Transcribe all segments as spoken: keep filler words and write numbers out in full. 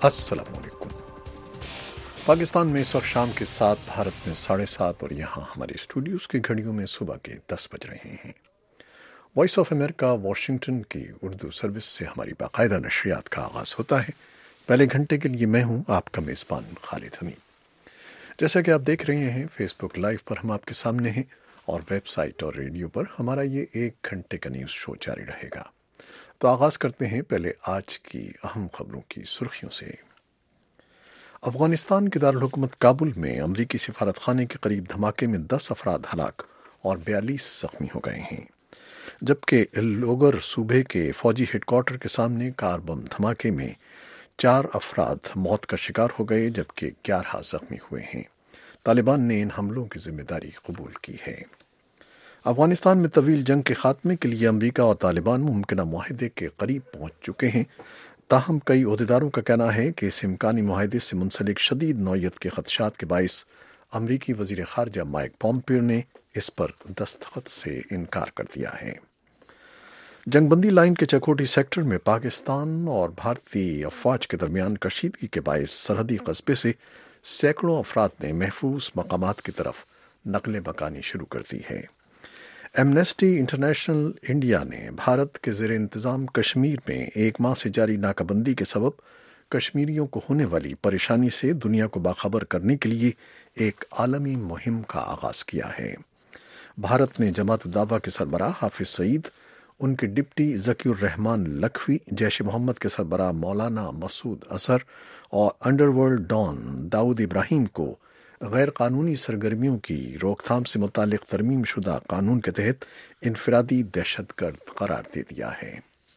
السلام علیکم۔ پاکستان میں اس وقت شام کے سات، بھارت میں ساڑھے سات اور یہاں ہمارے اسٹوڈیوز کی گھڑیوں میں صبح کے دس بج رہے ہیں۔ وائس آف امریکہ واشنگٹن کی اردو سروس سے ہماری باقاعدہ نشریات کا آغاز ہوتا ہے۔ پہلے گھنٹے کے لیے میں ہوں آپ کا میزبان خالد حمید۔ جیسا کہ آپ دیکھ رہے ہیں فیس بک لائیو پر ہم آپ کے سامنے ہیں، اور ویب سائٹ اور ریڈیو پر ہمارا یہ ایک گھنٹے کا نیوز شو جاری رہے گا۔ تو آغاز کرتے ہیں پہلے آج کی اہم خبروں کی سرخیوں سے۔ افغانستان کے دارالحکومت کابل میں امریکی سفارت خانے کے قریب دھماکے میں دس افراد ہلاک اور بیالیس زخمی ہو گئے ہیں، جبکہ لوگر صوبے کے فوجی ہیڈ کوارٹر کے سامنے کار بم دھماکے میں چار افراد موت کا شکار ہو گئے جبکہ گیارہ زخمی ہوئے ہیں۔ طالبان نے ان حملوں کی ذمہ داری قبول کی ہے۔ افغانستان میں طویل جنگ کے خاتمے کے لیے امریکہ اور طالبان ممکنہ معاہدے کے قریب پہنچ چکے ہیں، تاہم کئی عہدیداروں کا کہنا ہے کہ اس امکانی معاہدے سے منسلک شدید نوعیت کے خدشات کے باعث امریکی وزیر خارجہ مائک پومپیو نے اس پر دستخط سے انکار کر دیا ہے۔ جنگ بندی لائن کے چکوٹھی سیکٹر میں پاکستان اور بھارتی افواج کے درمیان کشیدگی کے باعث سرحدی قصبے سے سینکڑوں افراد نے محفوظ مقامات کی طرف نقل مکانی شروع کر دی ہے۔ ایمنسٹی انٹرنیشنل انڈیا نے بھارت کے زیر انتظام کشمیر میں ایک ماہ سے جاری ناکہ بندی کے سبب کشمیریوں کو ہونے والی پریشانی سے دنیا کو باخبر کرنے کے لیے ایک عالمی مہم کا آغاز کیا ہے۔ بھارت نے جماعت الدعوہ کے سربراہ حافظ سعید، ان کے ڈپٹی ذکی الرحمان لکھوی، جیش محمد کے سربراہ مولانا مسعود اظہر اور underworld don Dawood Ibrahim کو غیر قانونی سرگرمیوں کی روک تھام سے متعلق ترمیم شدہ قانون کے تحت انفرادی دہشت گرد قرار دے دیا ہے۔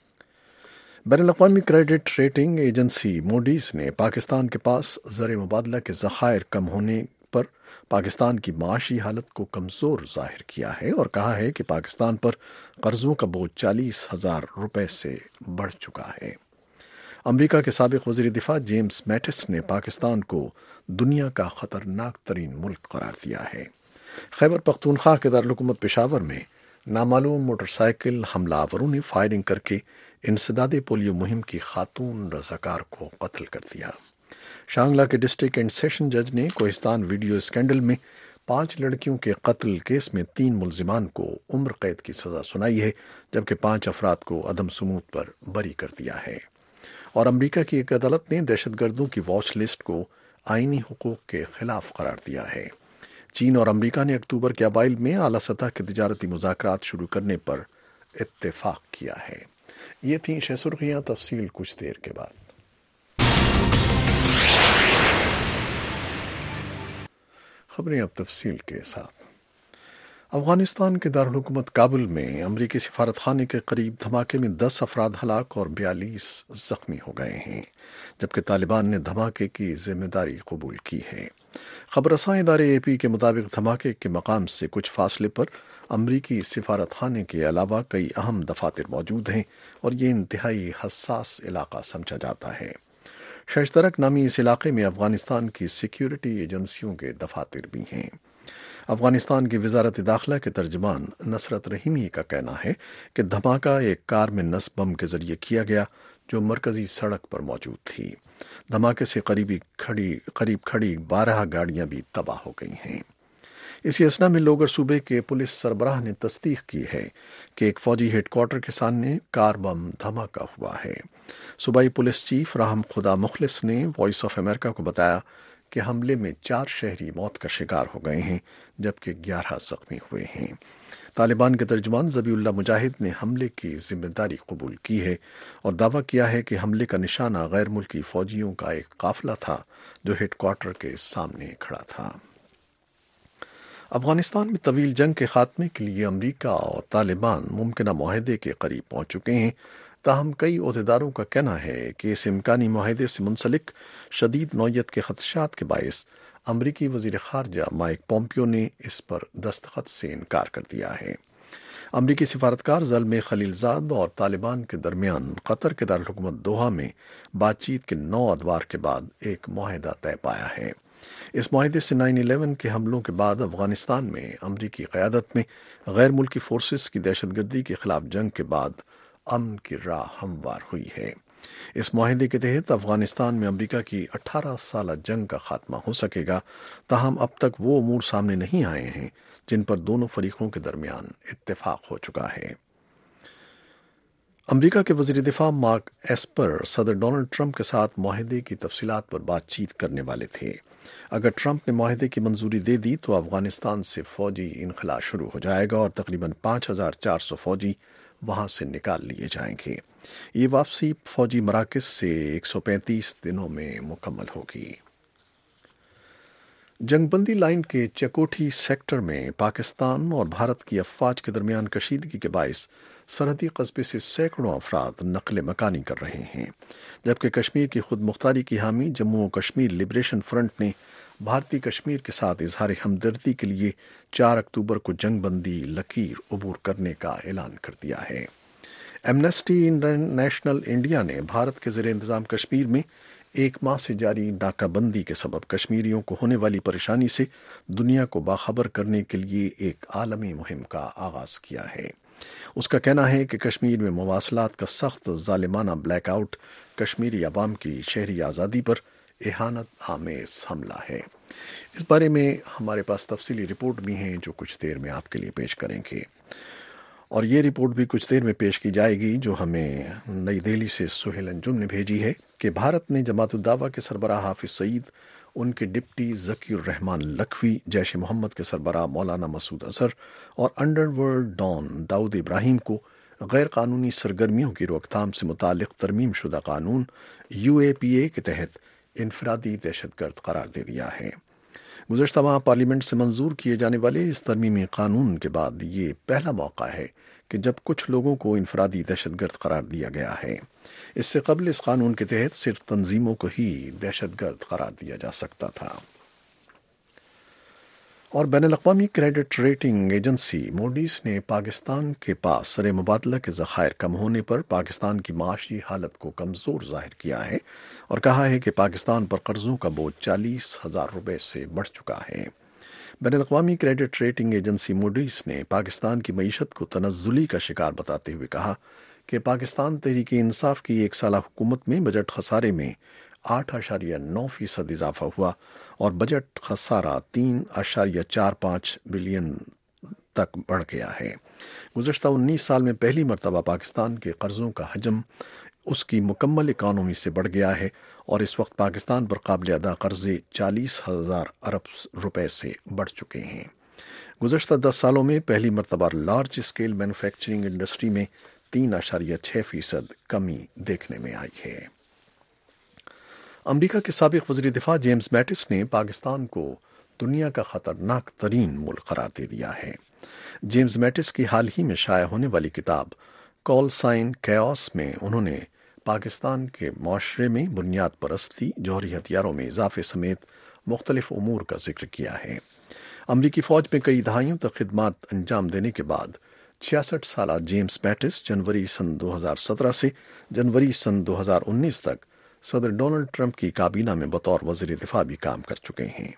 بین الاقوامی کریڈٹ ریٹنگ ایجنسی موڈیز نے پاکستان کے پاس زر مبادلہ کے ذخائر کم ہونے پر پاکستان کی معاشی حالت کو کمزور ظاہر کیا ہے اور کہا ہے کہ پاکستان پر قرضوں کا بوجھ چالیس ہزار روپے سے بڑھ چکا ہے۔ امریکہ کے سابق وزیر دفاع جیمز میٹس نے پاکستان کو دنیا کا خطرناک ترین ملک قرار دیا ہے۔ خیبر پختونخوا کے دارالحکومت پشاور میں نامعلوم موٹر سائیکل حملہ آوروں نے فائرنگ کر کے انسداد پولیو مہم کی خاتون رضاکار کو قتل کر دیا۔ شانگلہ کے ڈسٹرکٹ اینڈ سیشن جج نے کوہستان ویڈیو اسکینڈل میں پانچ لڑکیوں کے قتل کیس میں تین ملزمان کو عمر قید کی سزا سنائی ہے، جبکہ پانچ افراد کو عدم ثبوت پر بری کر دیا ہے۔ اور امریکہ کی ایک عدالت نے دہشت گردوں کی واچ لسٹ کو آئینی حقوق کے خلاف قرار دیا ہے۔ چین اور امریکہ نے اکتوبر کے اوائل میں اعلیٰ سطح کے تجارتی مذاکرات شروع کرنے پر اتفاق کیا ہے۔ یہ تھیں شہ سرخیاں، تفصیل کچھ دیر کے بعد۔ خبریں اب تفصیل کے ساتھ۔ افغانستان کے دارالحکومت کابل میں امریکی سفارت خانے کے قریب دھماکے میں دس افراد ہلاک اور بیالیس زخمی ہو گئے ہیں، جبکہ طالبان نے دھماکے کی ذمہ داری قبول کی ہے۔ خبر رساں ادارے اے پی کے مطابق دھماکے کے مقام سے کچھ فاصلے پر امریکی سفارت خانے کے علاوہ کئی اہم دفاتر موجود ہیں اور یہ انتہائی حساس علاقہ سمجھا جاتا ہے۔ ششترک نامی اس علاقے میں افغانستان کی سیکیورٹی ایجنسیوں کے دفاتر بھی ہیں۔ افغانستان کی وزارت داخلہ کے ترجمان نصرت رحیمی کا کہنا ہے کہ دھماکہ ایک کار میں نصب بم کے ذریعے کیا گیا جو مرکزی سڑک پر موجود تھی۔ دھماکے سے قریبی کھڑی قریب کھڑی بارہ گاڑیاں بھی تباہ ہو گئی ہیں۔ اسی اثنا میں لوگر صوبے کے پولیس سربراہ نے تصدیق کی ہے کہ ایک فوجی ہیڈ کوارٹر کے سامنے کار بم دھماکہ ہوا ہے۔ صوبائی پولیس چیف راہم خدا مخلص نے وائس آف امریکہ کو بتایا کہ حملے میں چار شہری موت کا شکار ہو گئے ہیں جبکہ گیارہ زخمی ہوئے ہیں۔ طالبان کے ترجمان ذبیح اللہ مجاہد نے حملے کی ذمہ داری قبول کی ہے اور دعویٰ کیا ہے کہ حملے کا نشانہ غیر ملکی فوجیوں کا ایک قافلہ تھا جو ہیڈ کوارٹر کے سامنے کھڑا تھا۔ افغانستان میں طویل جنگ کے خاتمے کے لیے امریکہ اور طالبان ممکنہ معاہدے کے قریب پہنچ چکے ہیں، تاہم کئی عہدیداروں کا کہنا ہے کہ اس امکانی معاہدے سے منسلک شدید نوعیت کے خدشات کے باعث امریکی وزیر خارجہ مائک پومپیو نے اس پر دستخط سے انکار کر دیا ہے۔ امریکی سفارتکار زلمے خلیلزاد اور طالبان کے درمیان قطر کے دارالحکومت دوحہ میں بات چیت کے نو ادوار کے بعد ایک معاہدہ طے پایا ہے۔ اس معاہدے سے نائن الیون کے حملوں کے بعد افغانستان میں امریکی قیادت میں غیر ملکی فورسز کی دہشت گردی کے خلاف جنگ کے بعد امن کی راہ ہموار ہوئی ہے۔ اس معاہدے کے تحت افغانستان میں امریکہ کی اٹھارہ سالہ جنگ کا خاتمہ ہو سکے گا، تاہم اب تک وہ امور سامنے نہیں آئے ہیں جن پر دونوں فریقوں کے درمیان اتفاق ہو چکا ہے۔ امریکہ کے وزیر دفاع مارک ایسپر صدر ڈونلڈ ٹرمپ کے ساتھ معاہدے کی تفصیلات پر بات چیت کرنے والے تھے۔ اگر ٹرمپ نے معاہدے کی منظوری دے دی تو افغانستان سے فوجی انخلا شروع ہو جائے گا اور تقریباً پانچ ہزار چار سو فوجی وہاں سے نکال لیے جائیں گے۔ یہ واپسی فوجی مراکز سے ایک سو پینتیس دنوں میں مکمل ہوگی۔ جنگ بندی لائن کے چکوٹھی سیکٹر میں پاکستان اور بھارت کی افواج کے درمیان کشیدگی کے باعث سرحدی قصبے سے سینکڑوں افراد نقل مکانی کر رہے ہیں، جبکہ کشمیر کی خود مختاری کی حامی جموں و کشمیر لبریشن فرنٹ نے بھارتی کشمیر کے ساتھ اظہار ہمدردی کے لیے چار اکتوبر کو جنگ بندی لکیر عبور کرنے کا اعلان کر دیا ہے۔ ایمنسٹی انٹرنیشنل انڈیا نے بھارت کے زیر انتظام کشمیر میں ایک ماہ سے جاری ناکہ بندی کے سبب کشمیریوں کو ہونے والی پریشانی سے دنیا کو باخبر کرنے کے لیے ایک عالمی مہم کا آغاز کیا ہے۔ اس کا کہنا ہے کہ کشمیر میں مواصلات کا سخت ظالمانہ بلیک آؤٹ کشمیری عوام کی شہری آزادی پر اہانت آمیز حملہ ہے۔ اس بارے میں ہمارے پاس تفصیلی رپورٹ بھی ہیں جو کچھ دیر میں آپ کے لیے پیش کریں گے، اور یہ رپورٹ بھی کچھ دیر میں پیش کی جائے گی جو ہمیں نئی دہلی سے سہیل انجم نے بھیجی ہے کہ بھارت نے جماعت الدعوہ کے سربراہ حافظ سعید، ان کے ڈپٹی ذکی الرحمان لکھوی، جیش محمد کے سربراہ مولانا مسعود اظہر اور underworld don Dawood Ibrahim کو غیر قانونی سرگرمیوں کی روک تھام سے متعلق ترمیم شدہ قانون یو اے پی اے کے تحت انفرادی دہشت گرد قرار دے دیا ہے۔ گزشتہ ماہ پارلیمنٹ سے منظور کیے جانے والے اس ترمیمی قانون کے بعد یہ پہلا موقع ہے کہ جب کچھ لوگوں کو انفرادی دہشت گرد قرار دیا گیا ہے۔ اس سے قبل اس قانون کے تحت صرف تنظیموں کو ہی دہشت گرد قرار دیا جا سکتا تھا۔ اور بین الاقوامی کریڈٹ ریٹنگ ایجنسی موڈیز نے پاکستان کے پاس زر مبادلہ کے ذخائر کم ہونے پر پاکستان کی معاشی حالت کو کمزور ظاہر کیا ہے اور کہا ہے کہ پاکستان پر قرضوں کا بوجھ چالیس ہزار روپے سے بڑھ چکا ہے۔ بین الاقوامی کریڈٹ ریٹنگ ایجنسی موڈیز نے پاکستان کی معیشت کو تنزلی کا شکار بتاتے ہوئے کہا کہ پاکستان تحریک انصاف کی ایک سالہ حکومت میں بجٹ خسارے میں آٹھ اشاریہ نو فیصد اضافہ ہوا اور بجٹ خسارہ تین اشاریہ چار پانچ بلین تک بڑھ گیا ہے۔ گزشتہ انیس سال میں پہلی مرتبہ پاکستان کے قرضوں کا حجم اس کی مکمل اکانومی سے بڑھ گیا ہے اور اس وقت پاکستان پر قابل ادا قرضے چالیس ہزار ارب روپے سے بڑھ چکے ہیں۔ گزشتہ دس سالوں میں پہلی مرتبہ لارج اسکیل مینوفیکچرنگ انڈسٹری میں تین اشاریہ چھ فیصد کمی دیکھنے میں آئی ہے۔ امریکہ کے سابق وزیر دفاع جیمز میٹس نے پاکستان کو دنیا کا خطرناک ترین ملک قرار دے دیا ہے۔ جیمز میٹس کی حال ہی میں شائع ہونے والی کتاب کال سائن کیوس میں انہوں نے پاکستان کے معاشرے میں بنیاد پرستی، جوہری ہتھیاروں میں اضافے سمیت مختلف امور کا ذکر کیا ہے۔ امریکی فوج میں کئی دہائیوں تک خدمات انجام دینے کے بعد چھیاسٹھ سالہ جیمز میٹس جنوری سن دو ہزار سترہ سے جنوری سن دو ہزار انیس تک صدر ڈونلڈ ٹرمپ کی کابینہ میں بطور وزیر دفاع بھی کام کر چکے ہیں۔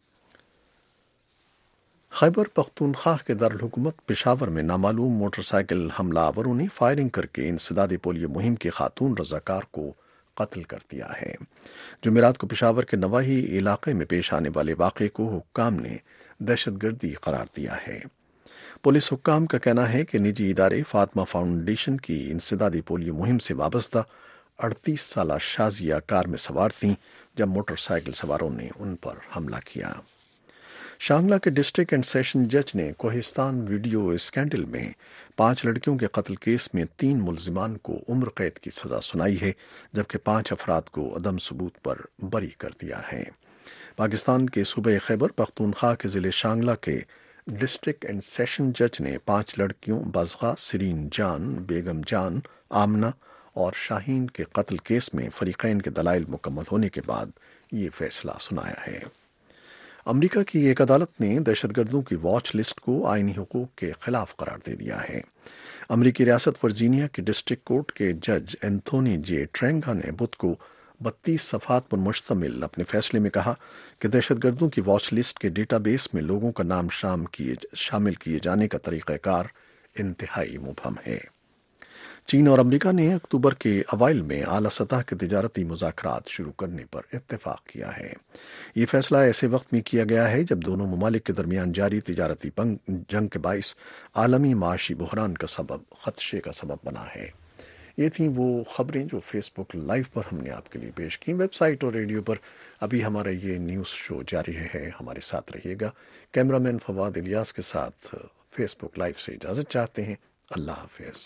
خیبر پختونخوا کے دارالحکومت پشاور میں نامعلوم موٹر سائیکل حملہ آوروں نے فائرنگ کر کے انسداد پولیو مہم کے خاتون رضاکار کو قتل کر دیا ہے۔ جمعرات کو پشاور کے نواحی علاقے میں پیش آنے والے واقعے کو حکام نے دہشت گردی قرار دیا ہے۔ پولیس حکام کا کہنا ہے کہ نجی ادارے فاطمہ فاؤنڈیشن کی انسدادی پولیو مہم سے وابستہ اڑتیس سالہ شازیہ کار میں سوار تھیں جب موٹر سائیکل سواروں نے ان پر حملہ کیا۔ شانگلہ کے ڈسٹرکٹ اینڈ سیشن جج نے کوہستان ویڈیو اسکینڈل میں پانچ لڑکیوں کے قتل کیس میں تین ملزمان کو عمر قید کی سزا سنائی ہے، جبکہ پانچ افراد کو عدم ثبوت پر بری کر دیا ہے۔ پاکستان کے صوبہ خیبر پختونخوا کے ضلع شانگلہ کے ڈسٹرکٹ اینڈ سیشن جج نے پانچ لڑکیوں بازغہ، سرین جان، بیگم جان، آمنہ اور شاہین کے قتل کیس میں فریقین کے دلائل مکمل ہونے کے بعد یہ فیصلہ سنایا ہے۔ امریکہ کی ایک عدالت نے دہشت گردوں کی واچ لسٹ کو آئینی حقوق کے خلاف قرار دے دیا ہے۔ امریکی ریاست ورجینیا کے ڈسٹرکٹ کورٹ کے جج اینتھونی جے ٹرینگا نے بدھ کو بتیس صفحات پر مشتمل اپنے فیصلے میں کہا کہ دہشت گردوں کی واچ لسٹ کے ڈیٹا بیس میں لوگوں کا نام شام کیے شامل کیے جانے کا طریقہ کار انتہائی مبہم ہے۔ چین اور امریکہ نے اکتوبر کے اوائل میں اعلیٰ سطح کے تجارتی مذاکرات شروع کرنے پر اتفاق کیا ہے۔ یہ فیصلہ ایسے وقت میں کیا گیا ہے جب دونوں ممالک کے درمیان جاری تجارتی جنگ کے باعث عالمی معاشی بحران کا سبب خدشے کا سبب بنا ہے۔ یہ تھیں وہ خبریں جو فیس بک لائیو پر ہم نے آپ کے لیے پیش کی۔ ویب سائٹ اور ریڈیو پر ابھی ہمارا یہ نیوز شو جاری ہے، ہمارے ساتھ رہیے گا۔ کیمرہ مین فواد الیاس کے ساتھ فیس بک لائیو سے اجازت چاہتے ہیں۔ اللہ حافظ۔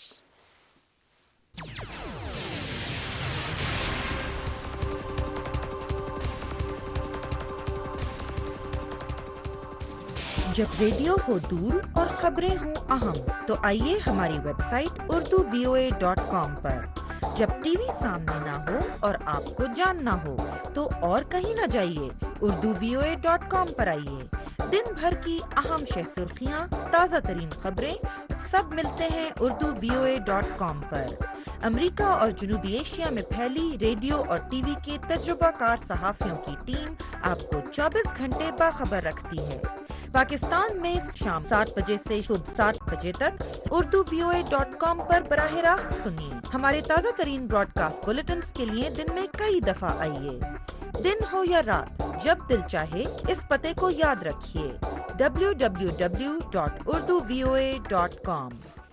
جب ریڈیو ہو دور اور خبریں ہوں اہم تو آئیے ہماری website Urdu V O A dot com پر۔ جب ٹی وی سامنے نہ ہو اور آپ کو جاننا ہو تو اور کہیں نہ جائیے، Urdu V O A dot com پر آئیے۔ دن بھر کی اہم شہ سرخیاں، تازہ ترین خبریں سب ملتے ہیں Urdu V O A dot com پر۔ امریکہ اور جنوبی ایشیا میں پھیلی ریڈیو اور ٹی وی کے تجربہ کار صحافیوں کی ٹیم آپ کو چوبیس گھنٹے باخبر رکھتی ہے۔ پاکستان میں شام سات بجے سے صبح سات بجے تک Urdu V O A dot com پر براہ راست سنیے۔ ہمارے تازہ ترین براڈ کاسٹ بلیٹنز کے لیے دن میں کئی دفعہ آئیے۔ دن ہو یا رات، جب دل چاہے اس پتے کو یاد رکھیے، W W W dot Urdu V O A dot com.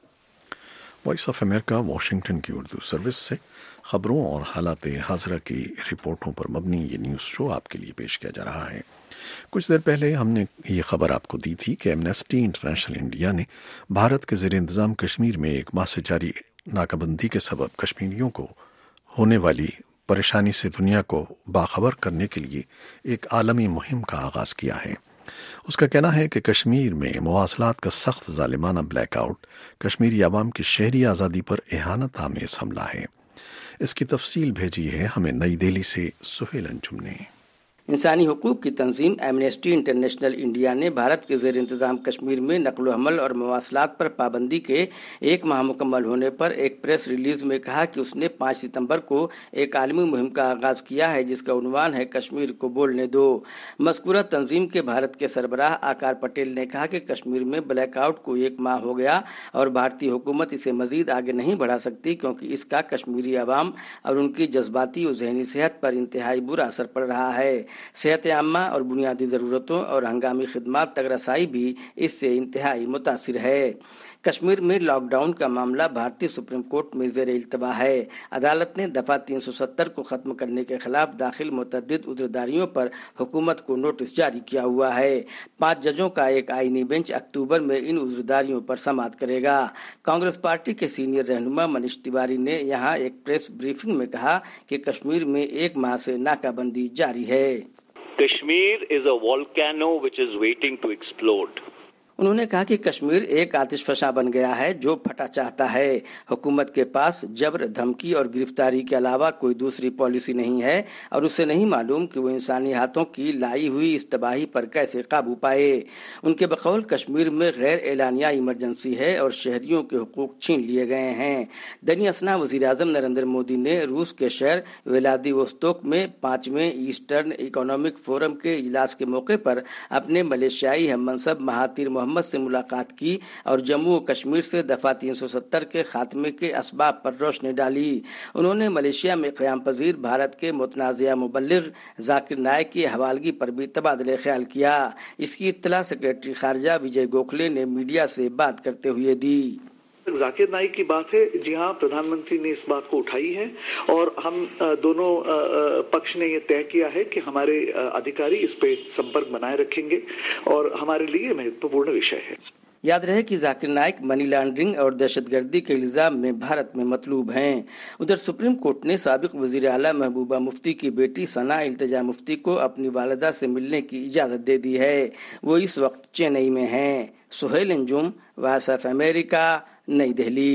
Voice of America Washington کی اردو سروس سے خبروں اور حالات حاضرہ کی رپورٹوں پر مبنی یہ نیوز شو آپ کے لیے پیش کیا جا رہا ہے۔ کچھ دیر پہلے ہم نے یہ خبر آپ کو دی تھی کہ ایمنسٹی انٹرنیشنل انڈیا نے بھارت کے زیر انتظام کشمیر میں ایک ماہ سے جاری ناکہ بندی کے سبب کشمیریوں کو ہونے والی پریشانی سے دنیا کو باخبر کرنے کے لیے ایک عالمی مہم کا آغاز کیا ہے۔ اس کا کہنا ہے کہ کشمیر میں مواصلات کا سخت ظالمانہ بلیک آؤٹ کشمیری عوام کی شہری آزادی پر اہانت آمیز حملہ ہے۔ اس کی تفصیل بھیجی ہے ہمیں نئی دہلی سے سہیل انجم نے۔ انسانی حقوق کی تنظیم ایمنسٹی انٹرنیشنل انڈیا نے بھارت کے زیر انتظام کشمیر میں نقل و حمل اور مواصلات پر پابندی کے ایک ماہ مکمل ہونے پر ایک پریس ریلیز میں کہا کہ اس نے پانچ ستمبر کو ایک عالمی مہم کا آغاز کیا ہے جس کا عنوان ہے کشمیر کو بولنے دو۔ مذکورہ تنظیم کے بھارت کے سربراہ آکار پٹیل نے کہا کہ کشمیر میں بلیک آؤٹ کو ایک ماہ ہو گیا اور بھارتی حکومت اسے مزید آگے نہیں بڑھا سکتی کیونکہ اس کا کشمیری عوام اور ان کی جذباتی و ذہنی صحت پر انتہائی برا اثر پڑ رہا ہے۔ صحت عامہ اور بنیادی ضرورتوں اور ہنگامی خدمات تک رسائی بھی اس سے انتہائی متاثر ہے۔ کشمیر میں لاک ڈاؤن کا معاملہ بھارتی سپریم کورٹ میں زیر التوا ہے۔ عدالت نے دفعہ تین سو ستر کو ختم کرنے کے خلاف داخل متعدد عذرداریوں پر حکومت کو نوٹس جاری کیا ہوا ہے۔ پانچ ججوں کا ایک آئینی بینچ اکتوبر میں ان عذرداریوں پر سماعت کرے گا۔ کانگریس پارٹی کے سینئر رہنما منیش تیواری نے یہاں ایک پریس بریفنگ میں کہا کہ کشمیر میں ایک ماہ سے ناکہ بندی جاری ہے۔ Kashmir is a volcano which is waiting to explode. انہوں نے کہا کہ کشمیر ایک آتش فشاں بن گیا ہے جو پھٹا چاہتا ہے۔ حکومت کے پاس جبر، دھمکی اور گرفتاری کے علاوہ کوئی دوسری پالیسی نہیں ہے اور اسے نہیں معلوم کہ وہ انسانی ہاتھوں کی لائی ہوئی اس تباہی پر کیسے قابو پائے۔ ان کے بقول کشمیر میں غیر اعلانیہ ایمرجنسی ہے اور شہریوں کے حقوق چھین لیے گئے ہیں۔ دنی اثنا وزیر اعظم نریندر مودی نے روس کے شہر ولادی ووستوک میں پانچویں ایسٹرن اکنامک فورم کے اجلاس کے موقع پر اپنے ملیشیائی ہم منصب مہاتیر محمد سے ملاقات کی اور جموں و کشمیر سے دفعہ تین سو ستر کے خاتمے کے اسباب پر روشنی ڈالی۔ انہوں نے ملیشیا میں قیام پذیر بھارت کے متنازعہ مبلغ ذاکر نائک کی حوالگی پر بھی تبادلہ خیال کیا۔ اس کی اطلاع سیکریٹری خارجہ وجے گوکھلے نے میڈیا سے بات کرتے ہوئے دی۔ ذاکر نائک کی بات ہے، جی ہاں، پردھان منتری نے اس بات کو اٹھائی ہے اور ہم دونوں پکش نے یہ طے کیا ہے کہ ہمارے ادھیکاری اس پہ سمپرک بنائے رکھیں گے اور ہمارے لیے مہتوپورن وشے ہے۔ یاد رہے کہ ذاکر نائک منی لانڈرنگ اور دہشت گردی کے الزام میں بھارت میں مطلوب ہیں۔ ادھر سپریم کورٹ نے سابق وزیر اعلیٰ محبوبہ مفتی کی بیٹی ثنا التجا مفتی کو اپنی والدہ سے ملنے کی اجازت دے دی ہے۔ وہ اس وقت چنئی میں ہیں۔ Suhail Anjum, Voice of America, New Delhi.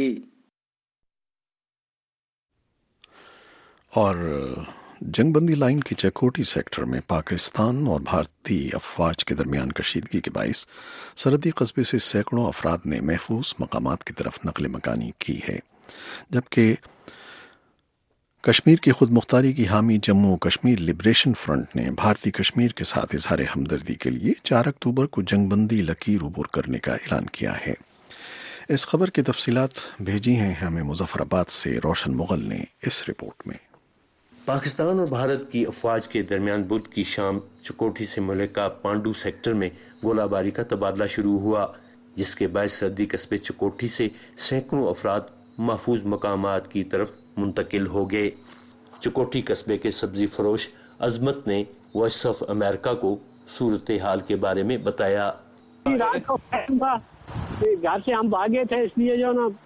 اور جنگ بندی لائن کی چکوٹی سیکٹر میں پاکستان اور بھارتی افواج کے درمیان کشیدگی کے باعث سرحدی قصبے سے سینکڑوں افراد نے محفوظ مقامات کی طرف نقل مکانی کی ہے، جبکہ کشمیر کی خود مختاری کی حامی جموں و کشمیر لبریشن فرنٹ نے بھارتی کشمیر کے ساتھ اظہار ہمدردی کے لیے چار اکتوبر کو جنگ بندی لکیر عبور کرنے کا اعلان کیا ہے۔ اس خبر کی تفصیلات بھیجی ہیں ہمیں مظفر آباد سے روشن مغل نے اس رپورٹ میں۔ پاکستان اور بھارت کی افواج کے درمیان بدھ کی شام چکوٹھی سے ملکہ پانڈو سیکٹر میں گولہ باری کا تبادلہ شروع ہوا، جس کے باعث سرحدی قصبے چکوٹھی سے سینکڑوں افراد محفوظ مقامات کی طرف منتقل ہو گئے۔ چکوٹھی قصبے کے سبزی فروش عظمت نے وائس آف امریکہ کو صورتحال کے بارے میں بتایا۔ رات کو گھر سے ہم بھاگے تھے، اس لیے جو نا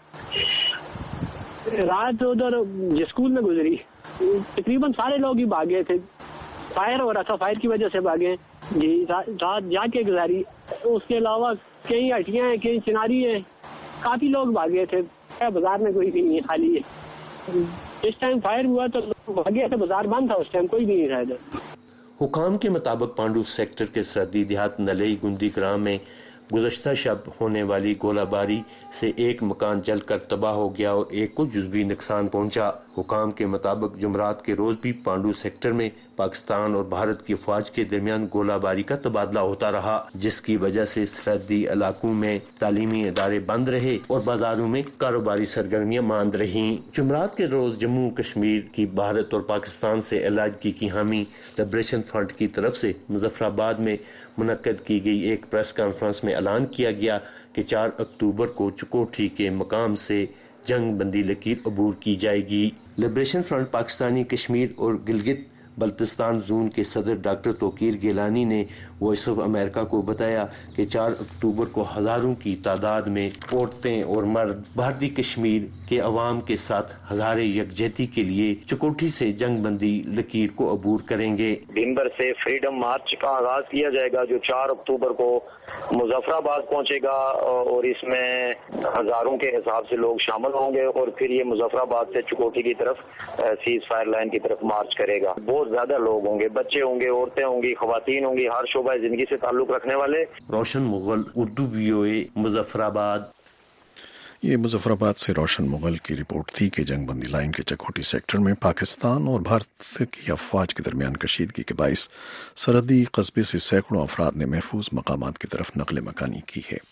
رات ادھر اسکول میں گزری، تقریباً سارے لوگ ہی بھاگے تھے، فائر ہو رہا تھا، فائر کی وجہ سے بھاگے جی، رات جا کے گزاری۔ اس کے علاوہ کئی ہٹیاں ہیں، کئی چناری ہیں، کافی لوگ بھاگے تھے، بازار میں کوئی بھی نہیں، خالی ہے۔ اس ٹائم فائر ہوا تو لوگ بھاگے تھے، بازار بند تھا، اس ٹائم کوئی بھی نہیں رہا ادھر۔ حکام کے مطابق پانڈو سیکٹر کے سرحدی دیہات نلئی گندی گرام میں گزشتہ شب ہونے والی گولہ باری سے ایک مکان جل کر تباہ ہو گیا اور ایک کو جزوی نقصان پہنچا۔ حکام کے مطابق جمعرات کے روز بھی پانڈو سیکٹر میں پاکستان اور بھارت کی افواج کے درمیان گولہ باری کا تبادلہ ہوتا رہا، جس کی وجہ سے سرحدی علاقوں میں تعلیمی ادارے بند رہے اور بازاروں میں کاروباری سرگرمیاں ماند رہیں۔ جمعرات کے روز جموں کشمیر کی بھارت اور پاکستان سے علیحدگی کی حامی لبریشن فرنٹ کی طرف سے مظفر آباد میں منعقد کی گئی ایک پریس کانفرنس میں اعلان کیا گیا کہ چار اکتوبر کو چکوٹھی کے مقام سے جنگ بندی لکیر عبور کی جائے گی۔ لبریشن فرنٹ پاکستانی کشمیر اور گلگت بلتستان زون کے صدر ڈاکٹر توقیر گیلانی نے وائس آف امریکہ کو بتایا کہ چار اکتوبر کو ہزاروں کی تعداد میں عورتیں اور مرد بھارتی کشمیر کے عوام کے ساتھ ہزار یکجہتی کے لیے چکوٹھی سے جنگ بندی لکیر کو عبور کریں گے۔ دن بھر سے فریڈم مارچ کا آغاز کیا جائے گا جو چار اکتوبر کو مظفر آباد پہنچے گا اور اس میں ہزاروں کے حساب سے لوگ شامل ہوں گے اور پھر یہ مظفر آباد سے چکوٹھی کی طرف سیز فائر لائن کی طرف مارچ کرے گا۔ بہت زیادہ لوگ ہوں گے، بچے ہوں گے، عورتیں ہوں گی، خواتین ہوں گی، ہر شعبہ زندگی سے تعلق رکھنے والے۔ روشن مغل، اردو وی او اے، مظفر آباد۔ یہ مظفر آباد سے روشن مغل کی رپورٹ تھی کہ جنگ بندی لائن کے چکوٹھی سیکٹر میں پاکستان اور بھارت کی افواج کے درمیان کشیدگی کے باعث سرحدی قصبے سے سینکڑوں افراد نے محفوظ مقامات کی طرف نقل مکانی کی ہے۔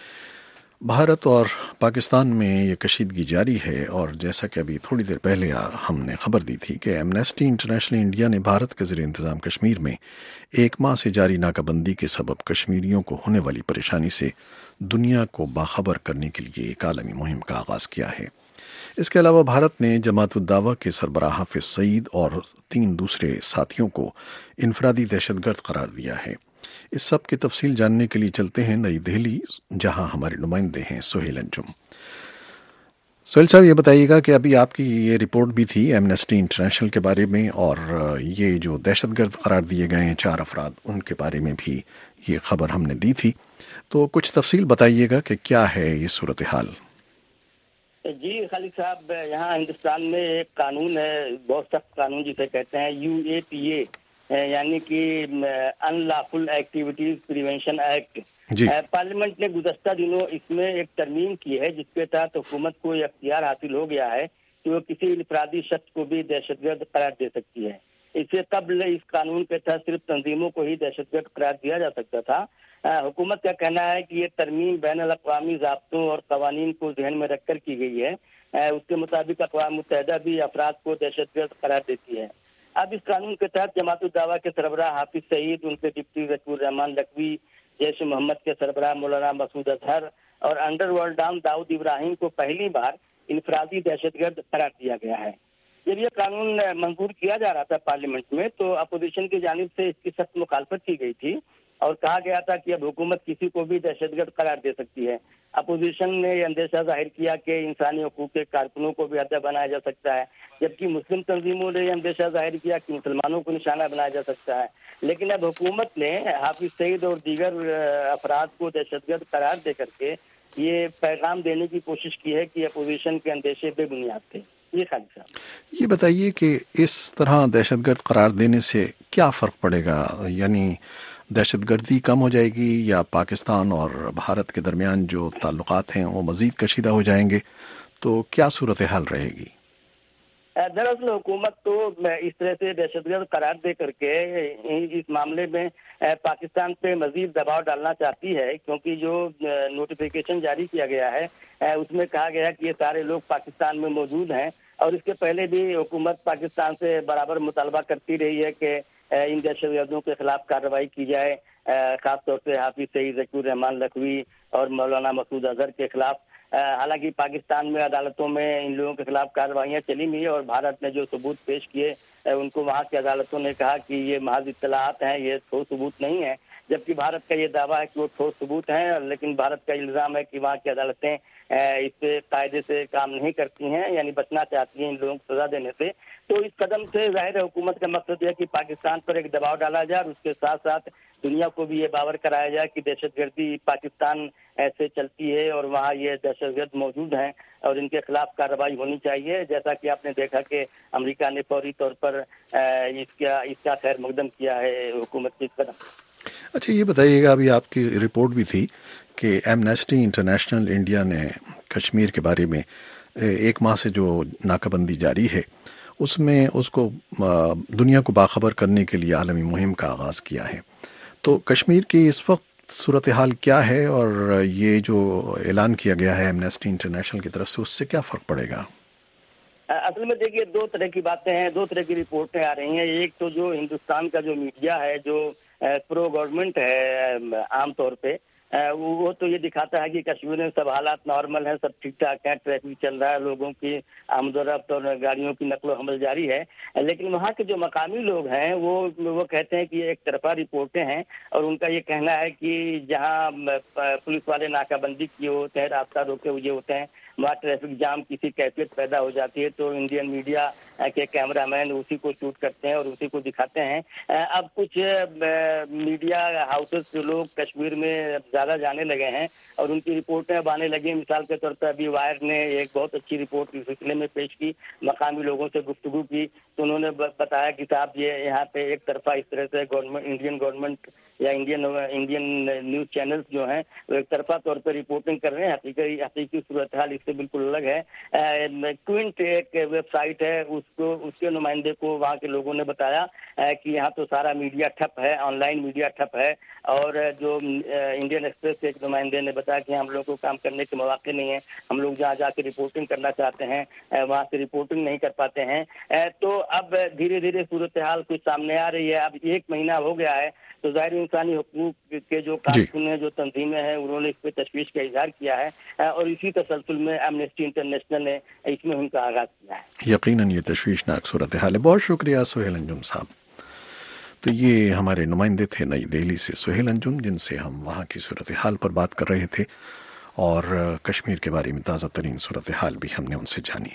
بھارت اور پاکستان میں یہ کشیدگی جاری ہے، اور جیسا کہ ابھی تھوڑی دیر پہلے ہم نے خبر دی تھی کہ ایمنسٹی انٹرنیشنل انڈیا نے بھارت کے زیر انتظام کشمیر میں ایک ماہ سے جاری ناکہ بندی کے سبب کشمیریوں کو ہونے والی پریشانی سے دنیا کو باخبر کرنے کے لیے ایک عالمی مہم کا آغاز کیا ہے۔ اس کے علاوہ بھارت نے جماعت الدعوہ کے سربراہ حافظ سعید اور تین دوسرے ساتھیوں کو انفرادی دہشت گرد قرار دیا ہے۔ اس سب کی تفصیل جاننے کے لیے چلتے ہیں نئی دہلی، جہاں ہمارے نمائندے ہیں سہیل انجم۔ سہیل صاحب، یہ بتائیے گا کہ ابھی آپ کی یہ رپورٹ بھی تھی ایمنسٹی انٹرنیشنل کے بارے میں، اور یہ جو دہشت گرد قرار دیے گئے ہیں چار افراد، ان کے بارے میں بھی یہ خبر ہم نے دی تھی، تو کچھ تفصیل بتائیے گا کہ کیا ہے یہ صورتحال؟ جی خالد صاحب، یہاں ہندوستان میں ایک قانون ہے، بہت سخت قانون جسے کہتے ہیں یو اے پی اے، یعنی کہ unlawful activities prevention act. Parliament نے گزشتہ دنوں اس میں ایک ترمیم کی ہے جس کے تحت حکومت کو یہ اختیار حاصل ہو گیا ہے کہ وہ کسی انفرادی شخص کو بھی دہشت گرد قرار دے سکتی ہے۔ اس سے قبل اس قانون کے تحت صرف تنظیموں کو ہی دہشت گرد قرار دیا جا سکتا تھا۔ حکومت کا کہنا ہے کہ یہ ترمیم بین الاقوامی ضابطوں اور قوانین کو ذہن میں رکھ کر کی گئی ہے۔ اس کے مطابق اقوام متحدہ بھی افراد کو دہشت گرد قرار دیتی ہے۔ اب اس قانون کے تحت جماعت الدعوہ کے سربراہ حافظ سعید، ان کے ڈپٹی ذکور الرحمان لکھوی، جیش محمد کے سربراہ مولانا مسعود اظہر اور underworld don Dawood Ibrahim کو پہلی بار انفرادی دہشت گرد قرار دیا گیا ہے۔ جب یہ قانون منظور کیا جا رہا تھا پارلیمنٹ میں تو اپوزیشن کی جانب سے اس کی سخت مخالفت کی گئی تھی اور کہا گیا تھا کہ اب حکومت کسی کو بھی دہشت گرد قرار دے سکتی ہے۔ اپوزیشن نے یہ اندیشہ ظاہر کیا کہ انسانی حقوق کے کارکنوں کو بھی ہدف بنایا جا سکتا ہے، جبکہ مسلم تنظیموں نے یہ اندیشہ ظاہر کیا کہ مسلمانوں کو نشانہ بنایا جا سکتا ہے۔ لیکن اب حکومت نے حافظ سعید اور دیگر افراد کو دہشت گرد قرار دے کر کے یہ پیغام دینے کی کوشش کی ہے کہ اپوزیشن کے اندیشے بے بنیاد تھے۔ یہ خالد صاحب، یہ بتائیے کہ اس طرح دہشت گرد قرار دینے سے کیا فرق پڑے گا؟ یعنی دہشت گردی کم ہو جائے گی یا پاکستان اور بھارت کے درمیان جو تعلقات ہیں وہ مزید کشیدہ ہو جائیں گے؟ تو کیا صورتحال رہے گی؟ दरअसल हुकूमत तो इस तरह से दहशतगर्द करार दे करके इस मामले में पाकिस्तान पे मजीद दबाव डालना चाहती है, क्योंकि जो नोटिफिकेशन जारी किया गया है उसमें कहा गया कि ये सारे लोग पाकिस्तान में मौजूद हैं, और इसके पहले भी हुकूमत पाकिस्तान से बराबर मुतालबा करती रही है कि इन दहशतगर्दों के खिलाफ कार्रवाई की जाए, खासतौर से हाफिज सईद ज़कीर रहमान लखवी और मौलाना मसूद अजहर के खिलाफ। हालांकि पाकिस्तान में अदालतों में इन लोगों के खिलाफ कार्रवाइयाँ चली हुई है और भारत ने जो सबूत पेश किए उनको वहाँ की अदालतों ने कहा कि ये महज इत्तलाआत हैं, ये ठोस सबूत नहीं है, जबकि भारत का ये दावा है कि वो ठोस सबूत हैं। लेकिन भारत का इल्ज़ाम है कि वहाँ की अदालतें इस पे कायदे से काम नहीं करती हैं, यानी बचना चाहती हैं इन लोगों को सजा देने से। तो इस कदम से जाहिर है हुकूमत का मकसद है कि पाकिस्तान पर एक दबाव डाला जाए और उसके साथ साथ दुनिया को भी ये बावर कराया जाए कि दहशतगर्दी पाकिस्तान ऐसे चलती है और वहाँ ये दहशतगर्द मौजूद हैं और इनके खिलाफ कार्रवाई होनी चाहिए। जैसा कि आपने देखा कि अमेरिका ने फौरी तौर पर इसका इसका खैर मकदम किया है हुकूमत के कदम। अच्छा, ये बताइएगा, अभी आपकी रिपोर्ट भी थी कि एमनेस्टी इंटरनेशनल इंडिया ने कश्मीर के बारे में एक माह से जो नाकाबंदी जारी है उसमें उसको दुनिया को बाखबर करने के लिए आलमी मुहिम का आगाज़ किया है। तो कश्मीर की इस वक्त सूरत हाल क्या है और ये जो ऐलान किया गया है एमनेस्टी इंटरनेशनल की तरफ से, उससे क्या फ़र्क पड़ेगा? असल में देखिए, दो तरह की बातें हैं, दो तरह की रिपोर्टें आ रही हैं। एक तो जो हिंदुस्तान का जो मीडिया है, जो प्रो गवर्नमेंट है आमतौर पे, वो तो ये दिखाता है कि कश्मीर में सब हालात नॉर्मल है, सब ठीक ठाक है, ट्रैफिक चल रहा है, लोगों की आमदोरफ्त और गाड़ियों की नकलो हमल जारी है। लेकिन वहाँ के जो मकामी लोग हैं वो वो कहते हैं कि ये एक तरफा रिपोर्टें हैं और उनका ये कहना है कि जहाँ पुलिस वाले नाकाबंदी किए होते हैं, रास्ता रोके हुए होते हैं, वहाँ ट्रैफिक जाम किसी कैफियत पैदा हो जाती है तो इंडियन मीडिया के कैमरामैन उसी को शूट करते हैं और उसी को दिखाते हैं। अब कुछ मीडिया हाउसेस जो लोग कश्मीर में ज़्यादा जाने लगे हैं और उनकी रिपोर्टें अब आने लगी। मिसाल के तौर पर अभी वायर ने एक बहुत अच्छी रिपोर्ट इस सिलसिले में पेश की, मकामी लोगों से गुफ्तगू की, तो उन्होंने बताया कि साहब ये यहाँ पे एक तरफा इस तरह से गवर्नमेंट इंडियन गवर्नमेंट या इंडियन इंडियन न्यूज़ चैनल्स जो हैं वो एक तरफा तौर पर रिपोर्टिंग कर रहे हैं। हकीकी हकीकी सूरत हाल इससे बिल्कुल अलग है। क्विंट एक वेबसाइट है, उसको उसके नुमाइंदे को वहाँ के लोगों ने बताया कि यहाँ तो सारा मीडिया ठप है, ऑनलाइन मीडिया ठप है। और जो इंडियन एक्सप्रेस के एक नुमाइंदे ने बताया कि हम लोगों को काम करने के मौके नहीं है, हम लोग जहाँ जाके रिपोर्टिंग करना चाहते हैं वहाँ से रिपोर्टिंग नहीं कर पाते हैं। तो अब धीरे धीरे सूरत हाल कुछ सामने आ रही है। अब एक महीना हो गया है तो ज़ाहिर इंसानी हुकूक के जो कारकुन हैं, जो तंजीमें हैं, उन्होंने इस पर तशवीश का इजहार किया है और इसी तसलसल में एमनेस्टी इंटरनेशनल ने इसमें उनका आगाज़ किया है। यकीनन ये तशवीशनाक सूरत हाल है। बहुत शुक्रिया सुहेल अंजुम साहब। तो ये हमारे नुमाइंदे थे नई दिल्ली से सुहेल अंजुम, जिनसे हम वहाँ की सूरत हाल पर बात कर रहे थे और कश्मीर के बारे में ताज़ा तरीन सूरत हाल भी हमने उनसे जानी।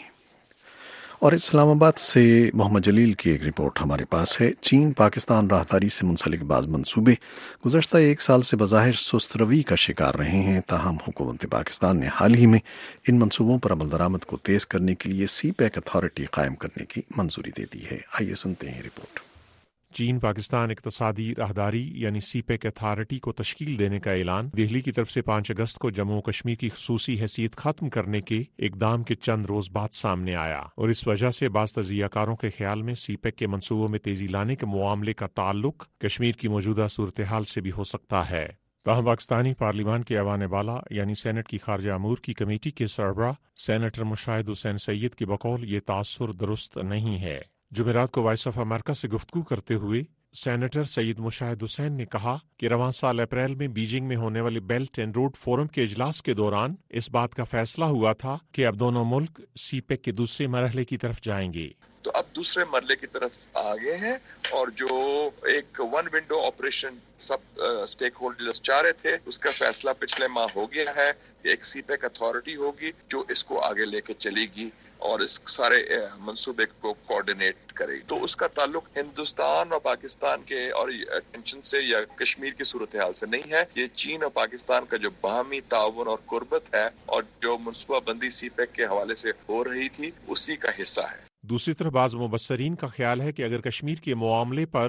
और इस्लामाबाद से मोहम्मद जलील की एक रिपोर्ट हमारे पास है। चीन पाकिस्तान राहदारी से मुंसलिक बाज़ मंसूबे गुज़श्ता एक साल से बज़ाहिर सुस्त रवी का शिकार रहे हैं, ताहम हुकूमत पाकिस्तान ने हाल ही में इन मंसूबों पर अमल दरामद को तेज़ करने के लिए सी पैक अथॉरिटी कायम करने की मंजूरी दे दी है। आइए सुनते हैं रिपोर्ट। चीन पाकिस्तान इक़्तिसादी राहदारी यानी सी पैक अथॉरिटी को तश्कील देने का ऐलान दिल्ली की तरफ से पाँच अगस्त को जम्मू कश्मीर की ख़ुसूसी हैसियत खत्म करने के इक़दाम के चंद रोज बाद सामने आया और इस वजह से बाज़ तजियाकारों के ख्याल में सी पैक के मंसूबों में तेजी लाने के मामले का ताल्लुक कश्मीर की मौजूदा सूरत हाल से भी हो सकता है। ताहम पाकिस्तानी पार्लिमान के ऐवान बाला यानी सेनेट की खारजा अमूर की कमेटी के सरबराह सेनेटर मुशाहिद हुसैन सैयद की बकौल ये तासुर दुरुस्त नहीं है। जुमेरात को वॉइस ऑफ अमेरिका से गुफ्तगू करते हुए सेनेटर सैयद मुशाहिद हुसैन ने कहा कि रवां साल अप्रैल में बीजिंग में होने वाले बेल्ट एंड रोड फोरम के इजलास के दौरान इस बात का फैसला हुआ था कि अब दोनों मुल्क सी पैक के दूसरे मरहले की तरफ जाएंगे। तो अब दूसरे मरले की तरफ आगे हैं और जो एक वन विंडो ऑपरेशन सब स्टेक होल्डर्स चाह रहे थे उसका फैसला पिछले माह हो गया है कि एक सी पैक अथॉरिटी होगी जो इसको आगे लेके चलेगी और इस सारे मंसूबे को कोऑर्डिनेट करेगी। तो उसका ताल्लुक हिंदुस्तान और पाकिस्तान के और टेंशन से या कश्मीर की सूरत हाल से नहीं है। ये चीन और पाकिस्तान का जो बाहमी ताउन और कुर्बत है और जो मनसूबा बंदी सी पैक के हवाले से हो रही थी उसी का हिस्सा है। दूसरी तरफ बाज़ मुबस्सरीन का ख्याल है कि अगर कश्मीर के मामले पर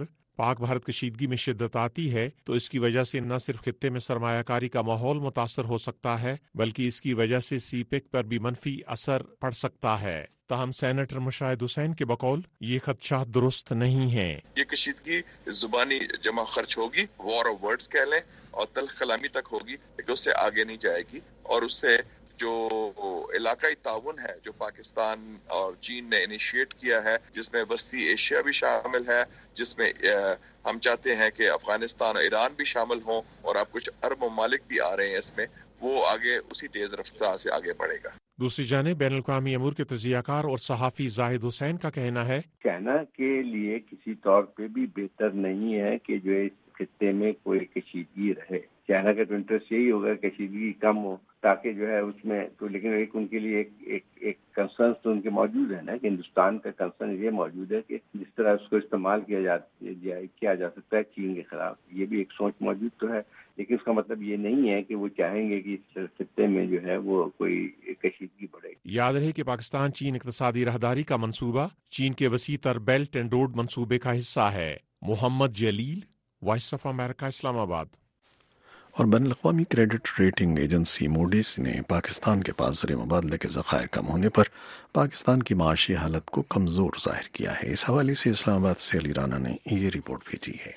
پاک بھارت کشیدگی میں شدت آتی ہے تو اس کی وجہ سے نہ صرف خطے میں سرمایہ کاری کا ماحول متاثر ہو سکتا ہے بلکہ اس کی وجہ سے سی پیک پر بھی منفی اثر پڑ سکتا ہے. تاہم سینیٹر مشاہد حسین کے بقول یہ خدشات درست نہیں ہیں. یہ کشیدگی زبانی جمع خرچ ہوگی، وار آف ورڈز کہہ لیں، اور تلخ کلامی تک ہوگی، لیکن اس سے آگے نہیں جائے گی. اور اس سے جو علاقائی تعاون ہے جو پاکستان اور چین نے انیشیٹ کیا ہے، جس میں وسطی ایشیا بھی شامل ہے، جس میں ہم چاہتے ہیں کہ افغانستان اور ایران بھی شامل ہوں، اور اب کچھ عرب ممالک بھی آ رہے ہیں اس میں، وہ آگے اسی تیز رفتار سے آگے بڑھے گا. دوسری جانب بین الاقوامی امور کے تجزیہ کار اور صحافی زاہد حسین کا کہنا ہے چائنا کے لیے کسی طور پہ بھی بہتر نہیں ہے کہ جو اس خطے میں کوئی کشیدگی رہے. چائنا کا تو انٹرسٹ یہی ہوگا کشیدگی کم ہو تاکہ جو ہے اس میں تو، لیکن ایک ان کے لیے ایک ایک ایک کنسرن تو ان کے موجود ہے نا کہ ہندوستان کا کنسرن یہ موجود ہے کہ جس طرح اس کو استعمال کیا جا کیا جا سکتا ہے چین کے خلاف، یہ بھی ایک سوچ موجود تو ہے. لیکن اس کا مطلب یہ نہیں ہے کہ وہ چاہیں گے کہ اس خطے میں جو ہے وہ کوئی کشیدگی بڑھے. یاد رہے کہ پاکستان چین اقتصادی راہداری کا منصوبہ چین کے وسیع تر بیلٹ اینڈ روڈ منصوبے کا حصہ ہے. محمد جلیل، وائس آف امریکہ، اسلام آباد. اور بین الاقوامی کریڈٹ ریٹنگ ایجنسی موڈیز نے پاکستان کے پاس زر مبادلے کے ذخائر کم ہونے پر پاکستان کی معاشی حالت کو کمزور ظاہر کیا ہے. اس حوالے سے اسلام آباد سے علی رانا نے یہ رپورٹ بھیجی ہے.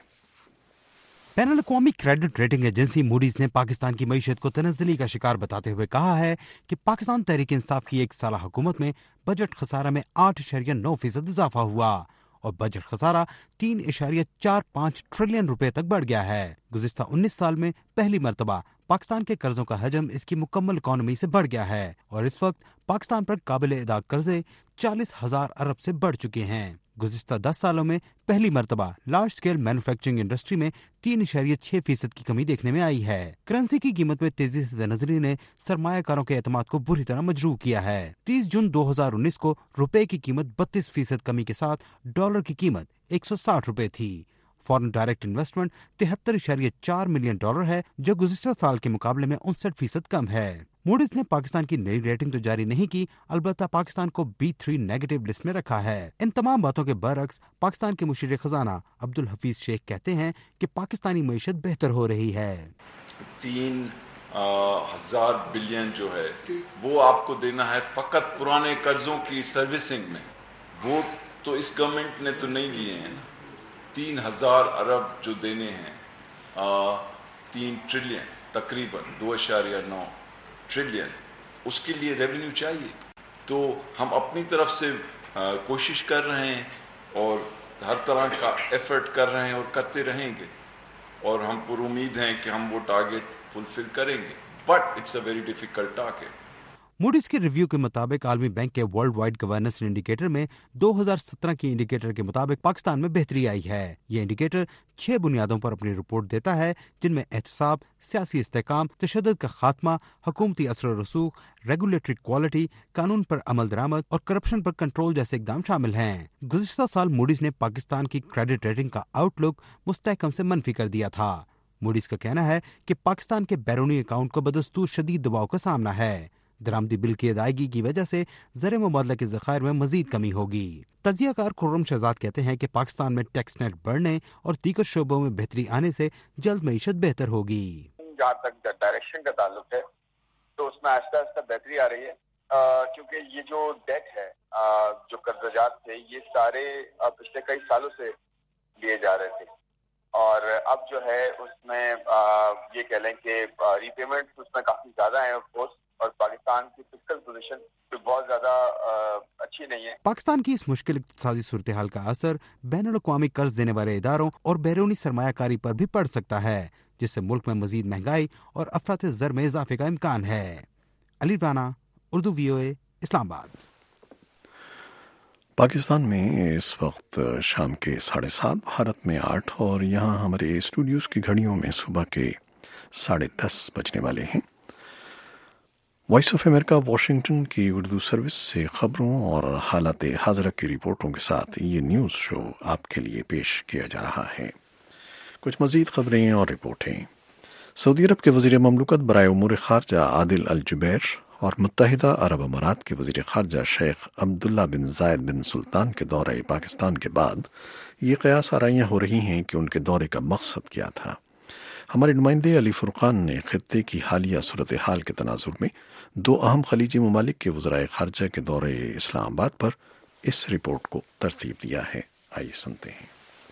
بین الاقوامی کریڈٹ ریٹنگ ایجنسی موڈیز نے پاکستان کی معیشت کو تنزلی کا شکار بتاتے ہوئے کہا ہے کہ پاکستان تحریک انصاف کی ایک سالہ حکومت میں بجٹ خسارہ میں آٹھ اشاریہ نو فیصد اضافہ ہوا اور بجٹ خسارہ تین اشاریہ چار پانچ ٹریلین روپے تک بڑھ گیا ہے. گزشتہ انیس سال میں پہلی مرتبہ پاکستان کے قرضوں کا حجم اس کی مکمل اکانومی سے بڑھ گیا ہے اور اس وقت پاکستان پر قابل ادا قرضے چالیس ہزار ارب سے بڑھ چکے ہیں. گزشتہ دس سالوں میں پہلی مرتبہ لارج سکیل مینوفیکچرنگ انڈسٹری میں تین اشاریہ چھ فیصد کی کمی دیکھنے میں آئی ہے. کرنسی کی قیمت میں تیزی سے تنزلی نے سرمایہ کاروں کے اعتماد کو بری طرح مجروح کیا ہے. تیس جون دو ہزار انیس کو روپے کی قیمت بتیس فیصد کمی کے ساتھ ڈالر کی قیمت ایک سو ساٹھ روپے تھی. فورن ڈائریکٹ انویسٹمنٹ تہتر اشاریہ چار ملین ڈالر ہے جو گزشتہ سال کے مقابلے میں انسٹھ فیصد کم ہے. موڈیز نے پاکستان کی نئی ریٹنگ تو جاری نہیں کی، البتہ پاکستان کو بی تھری نیگیٹو لسٹ میں رکھا ہے. ان تمام باتوں کے برعکس پاکستان کے مشیر خزانہ عبدالحفیظ شیخ کہتے ہیں کہ پاکستانی معیشت بہتر ہو رہی ہے. تین ہزار بلین جو ہے وہ آپ کو دینا ہے فقط پرانے قرضوں کی سروسنگ میں، وہ تو اس گورنمنٹ نے تو نہیں لیے ہیں نا. تین ہزار ارب جو دینے ہیں، آ, تین ٹریلین تقریباً دو اشاریہ نو ٹریلین، اس کے لیے ریونیو چاہیے. تو ہم اپنی طرف سے آ, کوشش کر رہے ہیں اور ہر طرح کا ایفرٹ کر رہے ہیں اور کرتے رہیں گے، اور ہم پر امید ہیں کہ ہم وہ ٹارگیٹ فلفل کریں گے. But it's a very difficult target. Moody's کے ریویو کے مطابق عالمی بینک کے ورلڈ وائڈ گورننس انڈیکیٹر میں دو ہزار سترہ کی انڈیکیٹر کے مطابق پاکستان میں بہتری آئی ہے. یہ انڈیکیٹر چھ بنیادوں پر اپنی رپورٹ دیتا ہے جن میں احتساب، سیاسی استحکام، تشدد کا خاتمہ، حکومتی اثر و رسوخ، ریگولیٹری کوالٹی، قانون پر عمل درآمد اور کرپشن پر کنٹرول جیسے اقدام شامل ہیں. گزشتہ سال موڈیز نے پاکستان کی کریڈٹ ریٹنگ کا آؤٹ لک مستحکم سے منفی کر دیا تھا. موڈیز کا کہنا ہے کہ پاکستان کے بیرونی اکاؤنٹ کو بدستور شدید دباؤ کا سامنا ہے. درآمدی بل کی ادائیگی کی وجہ سے زر مبادلہ کے ذخائر میں مزید کمی ہوگی. تجزیہ کار خرم شہزاد کہتے ہیں کہ پاکستان میں ٹیکس نیٹ بڑھنے اور دیگر شعبوں میں بہتری آنے سے جلد معیشت بہتر ہوگی. جہاں تک ڈائریکشن کا تعلق ہے تو اس میں آہستہ آہستہ بہتری آ رہی ہے، کیونکہ یہ جو ڈیٹ ہے، جو قرض جات تھے، یہ سارے پچھلے کئی سالوں سے لیے جا رہے تھے، اور اب جو ہے اس میں یہ کہہ لیں کہ ری پیمنٹ اس میں کافی زیادہ ہیں آف کورس، اور پاکستان کی فسکل پوزیشن بہت زیادہ اچھی نہیں ہے. پاکستان کی اس مشکل اقتصادی صورتحال کا اثر بین الاقوامی قرض دینے والے اداروں اور بیرونی سرمایہ کاری پر بھی پڑ سکتا ہے، جس سے ملک میں مزید مہنگائی اور افراط زر میں اضافے کا امکان ہے. علی رانا، اردو وی او اے، اسلام آباد. پاکستان میں اس وقت شام کے ساڑھے سات، بھارت میں آٹھ، اور یہاں ہمارے اسٹوڈیوز کی گھڑیوں میں صبح کے ساڑھے دس بجنے والے ہیں. وائس آف امریکہ واشنگٹن کی اردو سروس سے خبروں اور حالات حاضرہ کی رپورٹوں کے ساتھ یہ نیوز شو آپ کے لیے پیش کیا جا رہا ہے. کچھ مزید خبریں اور رپورٹیں. سعودی عرب کے وزیر مملکت برائے امور خارجہ عادل الجبیر اور متحدہ عرب امارات کے وزیر خارجہ شیخ عبداللہ بن زائد بن سلطان کے دورہ پاکستان کے بعد یہ قیاس آرائیاں ہو رہی ہیں کہ ان کے دورے کا مقصد کیا تھا۔ ہمارے نمائندے علی فرقان نے خطے کی حالیہ صورتحال کے تناظر میں دو اہم خلیجی ممالک کے وزرائے خارجہ کے دورے اسلام آباد پر اس رپورٹ کو ترتیب دیا ہے۔ آئیے سنتے ہیں۔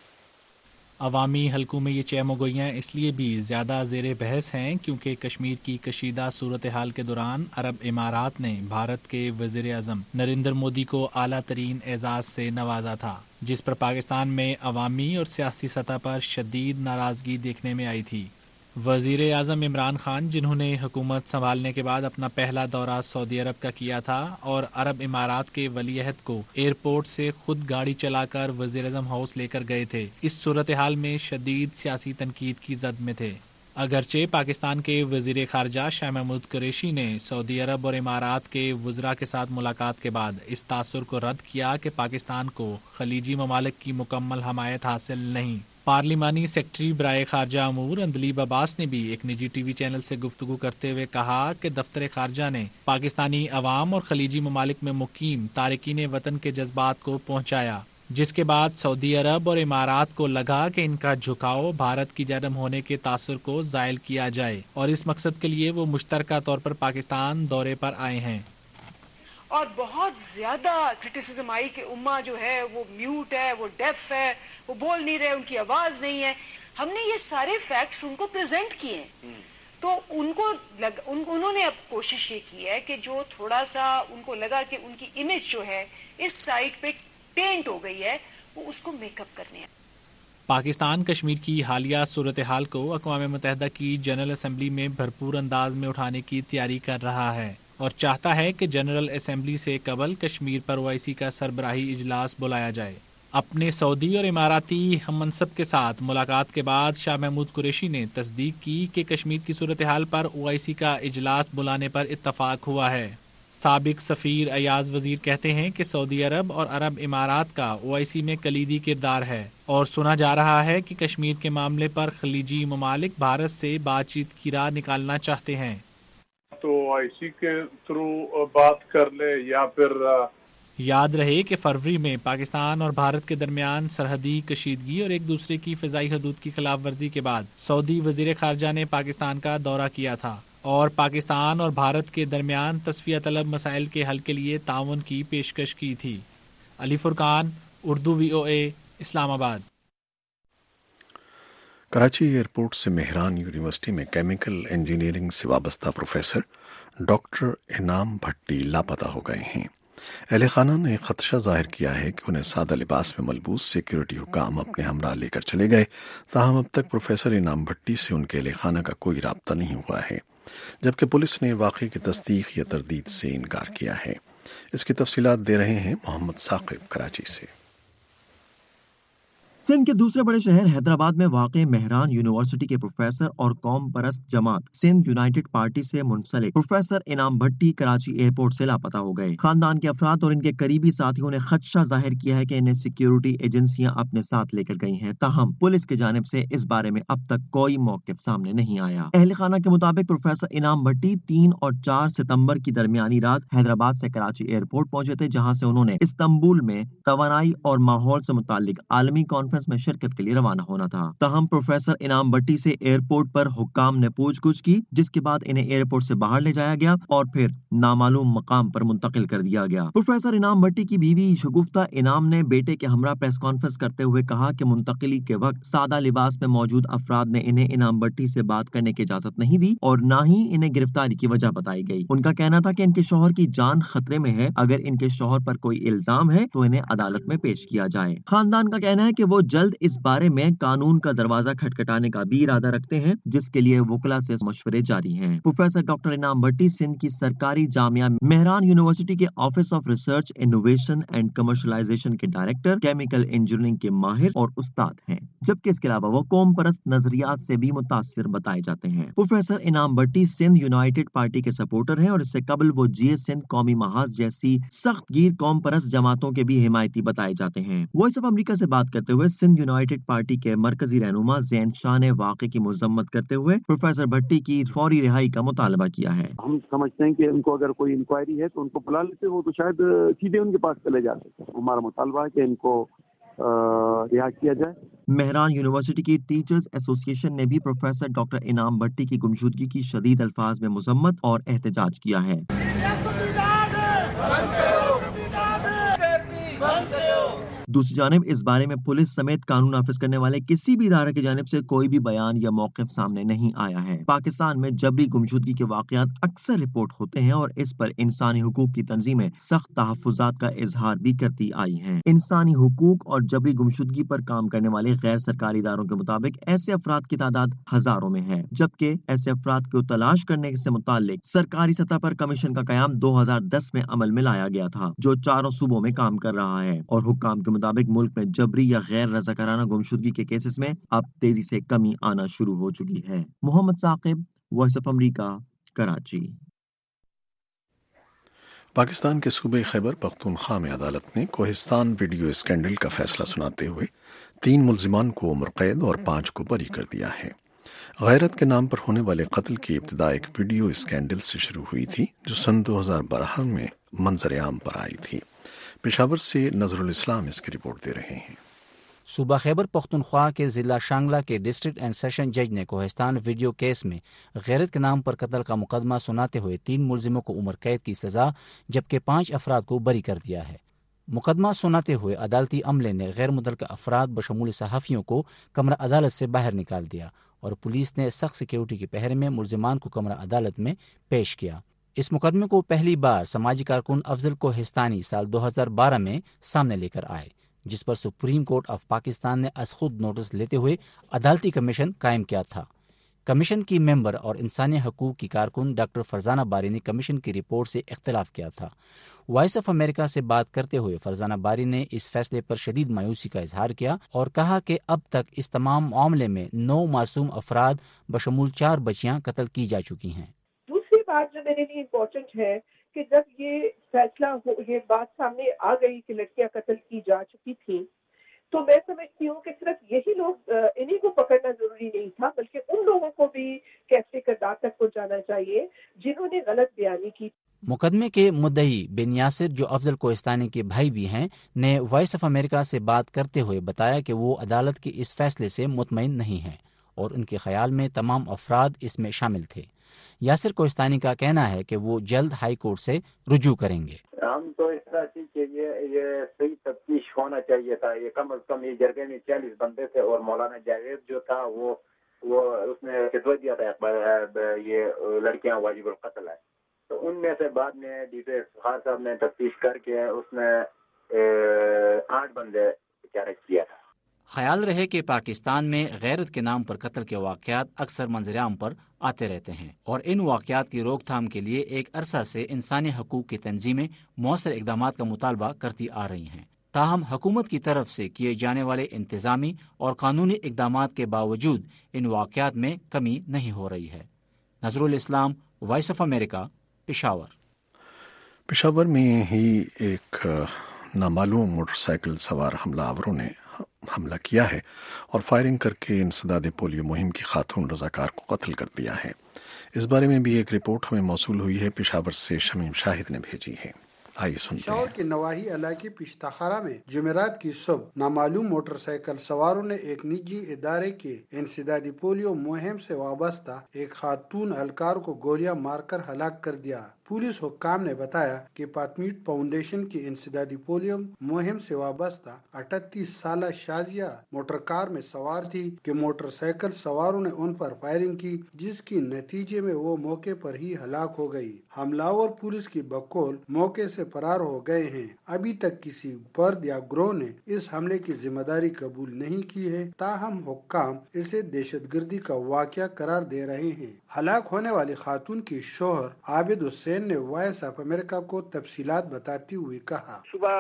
عوامی حلقوں میں یہ چیمو گوئیاں اس لیے بھی زیادہ زیر بحث ہیں کیونکہ کشمیر کی کشیدہ صورتحال کے دوران عرب امارات نے بھارت کے وزیر اعظم نریندر مودی کو اعلیٰ ترین اعزاز سے نوازا تھا، جس پر پاکستان میں عوامی اور سیاسی سطح پر شدید ناراضگی دیکھنے میں آئی تھی۔ وزیر اعظم عمران خان، جنہوں نے حکومت سنبھالنے کے بعد اپنا پہلا دورہ سعودی عرب کا کیا تھا اور عرب امارات کے ولی عہد کو ایئرپورٹ سے خود گاڑی چلا کر وزیر اعظم ہاؤس لے کر گئے تھے، اس صورتحال میں شدید سیاسی تنقید کی زد میں تھے۔ اگرچہ پاکستان کے وزیر خارجہ شاہ محمود قریشی نے سعودی عرب اور امارات کے وزراء کے ساتھ ملاقات کے بعد اس تاثر کو رد کیا کہ پاکستان کو خلیجی ممالک کی مکمل حمایت حاصل نہیں۔ پارلیمانی سیکرٹری برائے خارجہ امور اندلیب عباس نے بھی ایک نجی ٹی وی چینل سے گفتگو کرتے ہوئے کہا کہ دفتر خارجہ نے پاکستانی عوام اور خلیجی ممالک میں مقیم تارکین وطن کے جذبات کو پہنچایا، جس کے بعد سعودی عرب اور امارات کو لگا کہ ان کا جھکاؤ بھارت کی جانب ہونے کے تاثر کو زائل کیا جائے، اور اس مقصد کے لیے وہ مشترکہ طور پر پاکستان دورے پر آئے ہیں۔ اور بہت زیادہ کرٹیسزم آئی کہ امہ جو ہے وہ میوٹ ہے، وہ ڈیف ہے، وہ بول نہیں رہے، ان کی آواز نہیں ہے۔ ہم نے یہ سارے فیکٹس ان کو پریزنٹ کیے ہیں، تو ان کو لگ, ان, انہوں نے اب کوشش یہ کی ہے کہ جو تھوڑا سا ان کو لگا کہ ان کی امیج جو ہے اس سائٹ پہ ٹینٹ ہو گئی ہے، وہ اس کو میک اپ کرنے ہیں۔ پاکستان کشمیر کی حالیہ صورتحال کو اقوام متحدہ کی جنرل اسمبلی میں بھرپور انداز میں اٹھانے کی تیاری کر رہا ہے اور چاہتا ہے کہ جنرل اسمبلی سے قبل کشمیر پر او آئی سی کا سربراہی اجلاس بلایا جائے۔ اپنے سعودی اور اماراتی ہم منصب کے ساتھ ملاقات کے بعد شاہ محمود قریشی نے تصدیق کی کہ کشمیر کی صورتحال پر او آئی سی کا اجلاس بلانے پر اتفاق ہوا ہے۔ سابق سفیر ایاز وزیر کہتے ہیں کہ سعودی عرب اور عرب امارات کا او آئی سی میں کلیدی کردار ہے، اور سنا جا رہا ہے کہ کشمیر کے معاملے پر خلیجی ممالک بھارت سے بات چیت کی راہ نکالنا چاہتے ہیں۔ تو آئی سی کے تھرو بات کر لے یا پھر یاد رہے کہ فروری میں پاکستان اور بھارت کے درمیان سرحدی کشیدگی اور ایک دوسرے کی فضائی حدود کی خلاف ورزی کے بعد سعودی وزیر خارجہ نے پاکستان کا دورہ کیا تھا اور پاکستان اور بھارت کے درمیان تصفیہ طلب مسائل کے حل کے لیے تعاون کی پیشکش کی تھی۔ علی فرقان، اردو وی او اے، اسلام آباد۔ کراچی ایئرپورٹ سے مہران یونیورسٹی میں کیمیکل انجینئرنگ سے وابستہ پروفیسر ڈاکٹر انعام بھٹی لاپتہ ہو گئے ہیں۔ اہل خانہ نے خدشہ ظاہر کیا ہے کہ انہیں سادہ لباس میں ملبوس سیکیورٹی حکام اپنے ہمراہ لے کر چلے گئے، تاہم اب تک پروفیسر انعام بھٹی سے ان کے اہل خانہ کا کوئی رابطہ نہیں ہوا ہے، جبکہ پولیس نے واقعے کی تصدیق یا تردید سے انکار کیا ہے۔ اس کی تفصیلات دے رہے ہیں محمد ثاقب کراچی سے۔ سندھ کے دوسرے بڑے شہر حیدرآباد میں واقع مہران یونیورسٹی کے پروفیسر اور قوم پرست جماعت سندھ یونائٹڈ پارٹی سے منسلک پروفیسر انعام بھٹی کراچی ایئرپورٹ سے لاپتہ ہو گئے۔ خاندان کے افراد اور ان کے قریبی ساتھیوں نے خدشہ ظاہر کیا ہے کہ انہیں سیکیورٹی ایجنسیاں اپنے ساتھ لے کر گئی ہیں، تاہم پولیس کی جانب سے اس بارے میں اب تک کوئی موقف سامنے نہیں آیا۔ اہل خانہ کے مطابق پروفیسر انعام بھٹی تین اور چار ستمبر کی درمیانی رات حیدرآباد سے کراچی ایئرپورٹ پہنچے تھے، جہاں سے انہوں نے استنبول میں توانائی اور ماحول سے متعلق عالمی کانفرنس میں شرکت کے لیے روانہ ہونا تھا۔ تاہم پروفیسر انعام بھٹی سے ایئرپورٹ پر حکام نے پوچھ گچھ کی، جس کے بعد انہیں ایئرپورٹ سے باہر لے جایا گیا اور پھر نامعلوم مقام پر منتقل کر دیا گیا۔ پروفیسر انعام بھٹی کی بیوی شگفتہ انعام نے بیٹے کے ہمراہ پریس کانفرنس کرتے ہوئے کہا کہ منتقلی کے وقت سادہ لباس میں موجود افراد نے انہیں انعام بھٹی سے بات کرنے کی اجازت نہیں دی اور نہ ہی انہیں گرفتاری کی وجہ بتائی گئی۔ ان کا کہنا تھا کہ ان کے شوہر کی جان خطرے میں ہے، اگر ان کے شوہر پر کوئی الزام ہے تو انہیں عدالت میں پیش کیا جائے۔ خاندان کا کہنا ہے کہ وہ جلد اس بارے میں قانون کا دروازہ کھٹکھٹانے کا بھی ارادہ رکھتے ہیں، جس کے لیے وکلاء سے مشورے جاری ہیں۔ پروفیسر ڈاکٹر انعام بھٹی سندھ کی سرکاری جامعہ مہران یونیورسٹی کے office of research innovation and commercialisation کے ڈائریکٹر، کیمیکل انجینئرنگ کے ماہر اور استاد ہیں، جبکہ اس کے علاوہ وہ قوم پرست نظریات سے بھی متاثر بتائے جاتے ہیں۔ Professor Inam Bhatti Sindh united party کے سپورٹر ہیں اور اس سے قبل وہ جی ایس سندھ، قومی محاذ جیسی سخت گیر قوم پرست جماعتوں کے بھی حمایتی بتائے جاتے ہیں۔ وائس آف امریکہ سے بات کرتے ہوئے سندھ یونائٹڈ پارٹی کے مرکزی رہنما زین شاہ نے واقعے کی مذمت کرتے ہوئے پروفیسر بھٹی کی فوری رہائی کا مطالبہ کیا ہے۔ ہم سمجھتے ہیں کہ ان کو اگر کوئی انکوائری ہے تو ان کو بلا لیتے، وہ تو شاید سیدھے ان کے پاس چلے جاتے۔ ہمارا مطالبہ ہے کہ ان کو رہا کیا جائے۔ مہران یونیورسٹی کی ٹیچرز ایسوسی ایشن نے بھی پروفیسر ڈاکٹر انعام بھٹی کی گمشدگی کی شدید الفاظ میں مذمت اور احتجاج کیا ہے۔ دوسری جانب اس بارے میں پولیس سمیت قانون نافذ کرنے والے کسی بھی ادارے کی جانب سے کوئی بھی بیان یا موقف سامنے نہیں آیا ہے۔ پاکستان میں جبری گمشدگی کے واقعات اکثر رپورٹ ہوتے ہیں اور اس پر انسانی حقوق کی تنظیمیں سخت تحفظات کا اظہار بھی کرتی آئی ہیں۔ انسانی حقوق اور جبری گمشدگی پر کام کرنے والے غیر سرکاری اداروں کے مطابق ایسے افراد کی تعداد ہزاروں میں ہے، جبکہ ایسے افراد کو تلاش کرنے سے متعلق سرکاری سطح پر کمیشن کا قیام دو ہزار دس میں عمل میں لایا گیا تھا، جو چاروں صوبوں میں کام کر رہا ہے، اور حکام کے مطابق ملک میں جبری یا غیر رضاکارانہ گمشدگی کے کیسز میں اب تیزی سے کمی آنا شروع ہو چکی ہے۔ Muhammad Saqib, Voice of America, Karachi. Pakistan کے صوبے خیبر پختونخوا میں عدالت نے کوہستان ویڈیو اسکینڈل کا فیصلہ سناتے ہوئے تین ملزمان کو عمر قید اور پانچ کو بری کر دیا ہے۔ غیرت کے نام پر ہونے والے قتل کی ابتدا ایک ویڈیو اسکینڈل سے شروع ہوئی تھی جو سن دو ہزار بارہ میں منظر عام پر آئی تھی۔ پشاور سے نظر الاسلام اس کی رپورٹ دے رہے ہیں۔ صوبہ خیبر پختونخوا کے ضلع شانگلہ کے ڈسٹرکٹ اینڈ سیشن جج نے کوہستان ویڈیو کیس میں غیرت کے نام پر قتل کا مقدمہ سناتے ہوئے تین ملزموں کو عمر قید کی سزا جبکہ پانچ افراد کو بری کر دیا ہے۔ مقدمہ سناتے ہوئے عدالتی عملے نے غیر متعلقہ افراد بشمول صحافیوں کو کمرہ عدالت سے باہر نکال دیا اور پولیس نے سخت سیکیورٹی کے پہرے میں ملزمان کو کمرہ عدالت میں پیش کیا۔ اس مقدمے کو پہلی بار سماجی کارکن افضل کوہستانی سال دو ہزار بارہ میں سامنے لے کر آئے، جس پر سپریم کورٹ آف پاکستان نے از خود نوٹس لیتے ہوئے عدالتی کمیشن قائم کیا تھا۔ کمیشن کی ممبر اور انسانی حقوق کی کارکن ڈاکٹر فرزانہ باری نے کمیشن کی رپورٹ سے اختلاف کیا تھا۔ وائس آف امریکہ سے بات کرتے ہوئے فرزانہ باری نے اس فیصلے پر شدید مایوسی کا اظہار کیا اور کہا کہ اب تک اس تمام معاملے میں نو معصوم افراد بشمول چار بچیاں قتل کی جا چکی ہیں۔ دوسری بات جو میرے لیے امپورٹنٹ ہے کہ جب یہ فیصلہ ہو، یہ بات سامنے آ گئی کہ لڑکیاں قتل کی جا چکی تھیں، تو میں سمجھتی ہوں کہ صرف یہی لوگ انہیں کو پکڑنا ضروری نہیں تھا، بلکہ ان لوگوں کو بھی کیسے کردار تک پہنچانا چاہیے جنہوں نے غلط بیانی کی۔ مقدمے کے مدعی بن یاسر، جو افضل کوہستانی کے بھائی بھی ہیں، نے وائس آف امریکہ سے بات کرتے ہوئے بتایا کہ وہ عدالت کے اس فیصلے سے مطمئن نہیں ہیں اور ان کے خیال میں تمام افراد اس میں شامل تھے۔ یاسر کوہستانی کا کہنا ہے کہ وہ جلد ہائی کورٹ سے رجوع کریں گے۔ ہم تو اس طرح سے کہ یہ صحیح تفتیش ہونا چاہیے تھا، یہ کم از کم یہ جرگے میں چالیس بندے تھے اور مولانا جاوید جو تھا وہ وہ اس نے فتویٰ دیا تھا یہ لڑکیاں واجب القتل ہے، تو ان میں سے بعد میں ڈی پی افتخار صاحب نے تفتیش کر کے اس نے آٹھ بندے چارج کیا تھا۔ خیال رہے کہ پاکستان میں غیرت کے نام پر قتل کے واقعات اکثر منظر عام پر آتے رہتے ہیں اور ان واقعات کی روک تھام کے لیے ایک عرصہ سے انسانی حقوق کی تنظیمیں مؤثر اقدامات کا مطالبہ کرتی آ رہی ہیں، تاہم حکومت کی طرف سے کیے جانے والے انتظامی اور قانونی اقدامات کے باوجود ان واقعات میں کمی نہیں ہو رہی ہے۔ Nazar ul Islam, Voice of America, Peshawar. Peshawar میں ہی ایک نامعلوم موٹر سائیکل سوار حملہ آوروں نے حملہ کیا ہے اور فائرنگ کر کے انسداد پولیو مہم کی خاتون رضاکار کو قتل کر دیا ہے۔ اس بارے میں بھی ایک رپورٹ ہمیں موصول ہوئی ہے، پشاور سے شمیم شاہد نے بھیجی ہے، آئیے سنتے ہیں۔ پشاور کے نواحی علاقے پشتاخارہ میں جمعرات کی صبح نامعلوم موٹر سائیکل سواروں نے ایک نجی ادارے کے انسدادی پولیو مہم سے وابستہ ایک خاتون اہلکار کو گولیاں مار کر ہلاک کر دیا۔ پولیس حکام نے بتایا کہ پاتمیٹ فاؤنڈیشن کی انسدادی پولیو مہم سے وابستہ اٹھتیس سالہ شازیہ موٹر کار میں سوار تھی کہ موٹر سائیکل سواروں نے ان پر فائرنگ کی، جس کی نتیجے میں وہ موقع پر ہی ہلاک ہو گئی۔ حملاور پولیس کی بقول موقع سے فرار ہو گئے ہیں۔ ابھی تک کسی فرد یا گروہ نے اس حملے کی ذمہ داری قبول نہیں کی ہے، تاہم حکام اسے دہشت گردی کا واقعہ قرار دے رہے ہیں۔ ہلاک ہونے والی خاتون کی شوہر عابد حسین حسین نے وائس آف امریکہ کو تفصیلات بتاتے ہوئے کہا،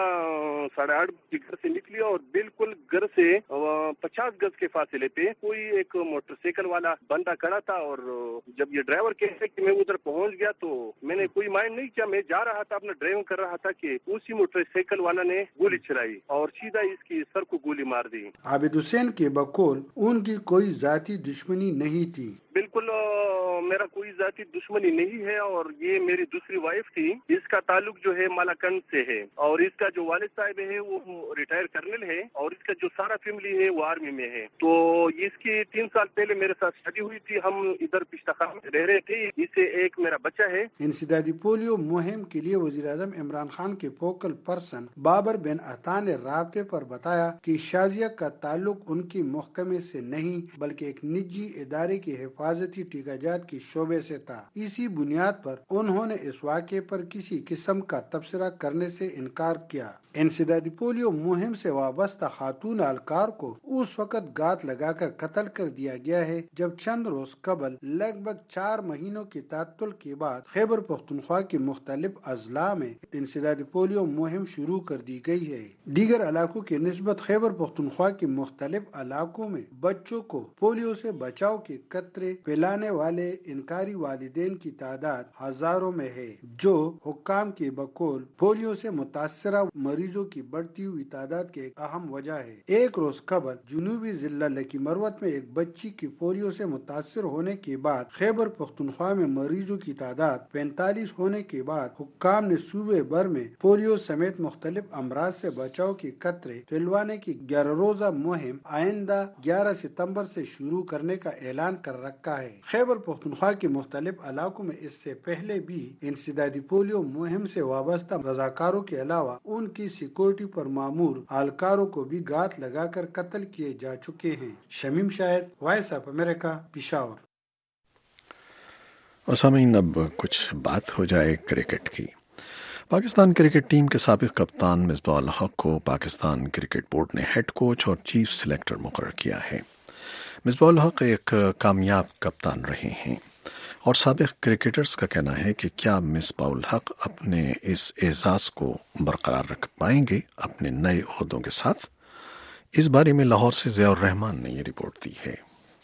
صبح ساڑھے آٹھ بجے گھر سے نکلی اور بالکل گھر سے پچاس گز کے فاصلے پہ کوئی ایک موٹر سائیکل والا بندہ کھڑا تھا، اور جب یہ ڈرائیور کہتے کہ میں ادھر پہنچ گیا تو میں نے کوئی مائنڈ نہیں کیا، میں جا رہا تھا، اپنا ڈرائیونگ کر رہا تھا کہ اسی موٹر سائیکل والا نے گولی چلائی اور سیدھا اس کی سر کو گولی مار دی۔ عابد حسین کے بقول ان کی کوئی ذاتی دشمنی نہیں تھی۔ بالکل میرا کوئی ذاتی دشمنی نہیں ہے، اور یہ میری دوسری وائف تھی، اس کا تعلق جو ہے مالاکنڈ سے ہے، اور اس کا جو والد صاحب ہے وہ ریٹائر کرنل ہے، اور اس کا جو سارا فیملی ہے وہ آرمی میں ہے۔ تو اس کی تین سال پہلے میرے ساتھ شادی ہوئی تھی، ہم ادھر پشتخار میں رہ رہے تھے، اس سے ایک میرا بچہ ہے۔ انسدادی پولیو مہم کے لیے وزیر اعظم عمران خان کے فوکل پرسن بابر بن عطا نے رابطے پر بتایا کہ شازیہ کا تعلق ان کے محکمے سے نہیں بلکہ ایک نجی ادارے کے حفاظتی ٹیکہ جات کے شعبے سے تھا۔ اسی بنیاد پر انہوں نے اس واقعے پر کسی قسم کا تبصرہ کرنے سے انکار کیا۔ انسدادی پولیو مہم سے وابستہ خاتون اہلکار کو اس وقت گات لگا کر قتل کر دیا گیا ہے جب چند روز قبل لگ بھگ چار مہینوں کے تعطل کے بعد خیبر پختونخوا کے مختلف اضلاع میں انسدادی پولیو مہم شروع کر دی گئی ہے۔ دیگر علاقوں کی نسبت خیبر پختونخوا کے مختلف علاقوں میں بچوں کو پولیو سے بچاؤ کے قطرے پلانے والے انکاری والدین کی تعداد ہزاروں میں ہے، جو حکام کے بقول پولیو سے متاثرہ مریضوں کی بڑھتی ہوئی تعداد کی ایک اہم وجہ ہے۔ ایک روز قبل جنوبی ضلع لکی مروت میں ایک بچی کی پولیو سے متاثر ہونے کے بعد خیبر پختونخوا میں مریضوں کی تعداد پینتالیس ہونے کے بعد حکام نے صوبے بھر میں پولیو سمیت مختلف امراض سے بچاؤ کے قطرے پھیلوانے کی گیارہ روزہ مہم آئندہ گیارہ ستمبر سے شروع کرنے کا اعلان کر رکھا ہے۔ خیبر پختونخوا کے مختلف علاقوں میں اس سے پہلے بھی انسدادی پولیو مہم سے وابستہ رضاکاروں کے علاوہ ان کی سیکورٹی پر مامور اہلکاروں کو بھی گات لگا کر قتل کیے جا چکے ہیں۔ Shamim Shahid, Voice of America, Peshawar. اور سامعین، اب کچھ بات ہو جائے کرکٹ کی۔ پاکستان کرکٹ ٹیم کے سابق کپتان مصباح الحق کو پاکستان کرکٹ بورڈ نے ہیڈ کوچ اور چیف سلیکٹر مقرر کیا ہے۔ مصباح الحق ایک کامیاب کپتان رہے ہیں، اور سابق کرکٹرز کا کہنا ہے کہ کیا مصباح الحق اپنے اس اعزاز کو برقرار رکھ پائیں گے اپنے نئے عہدوں کے ساتھ؟ اس بارے میں لاہور سے ضیاء الرحمان نے یہ رپورٹ دی ہے۔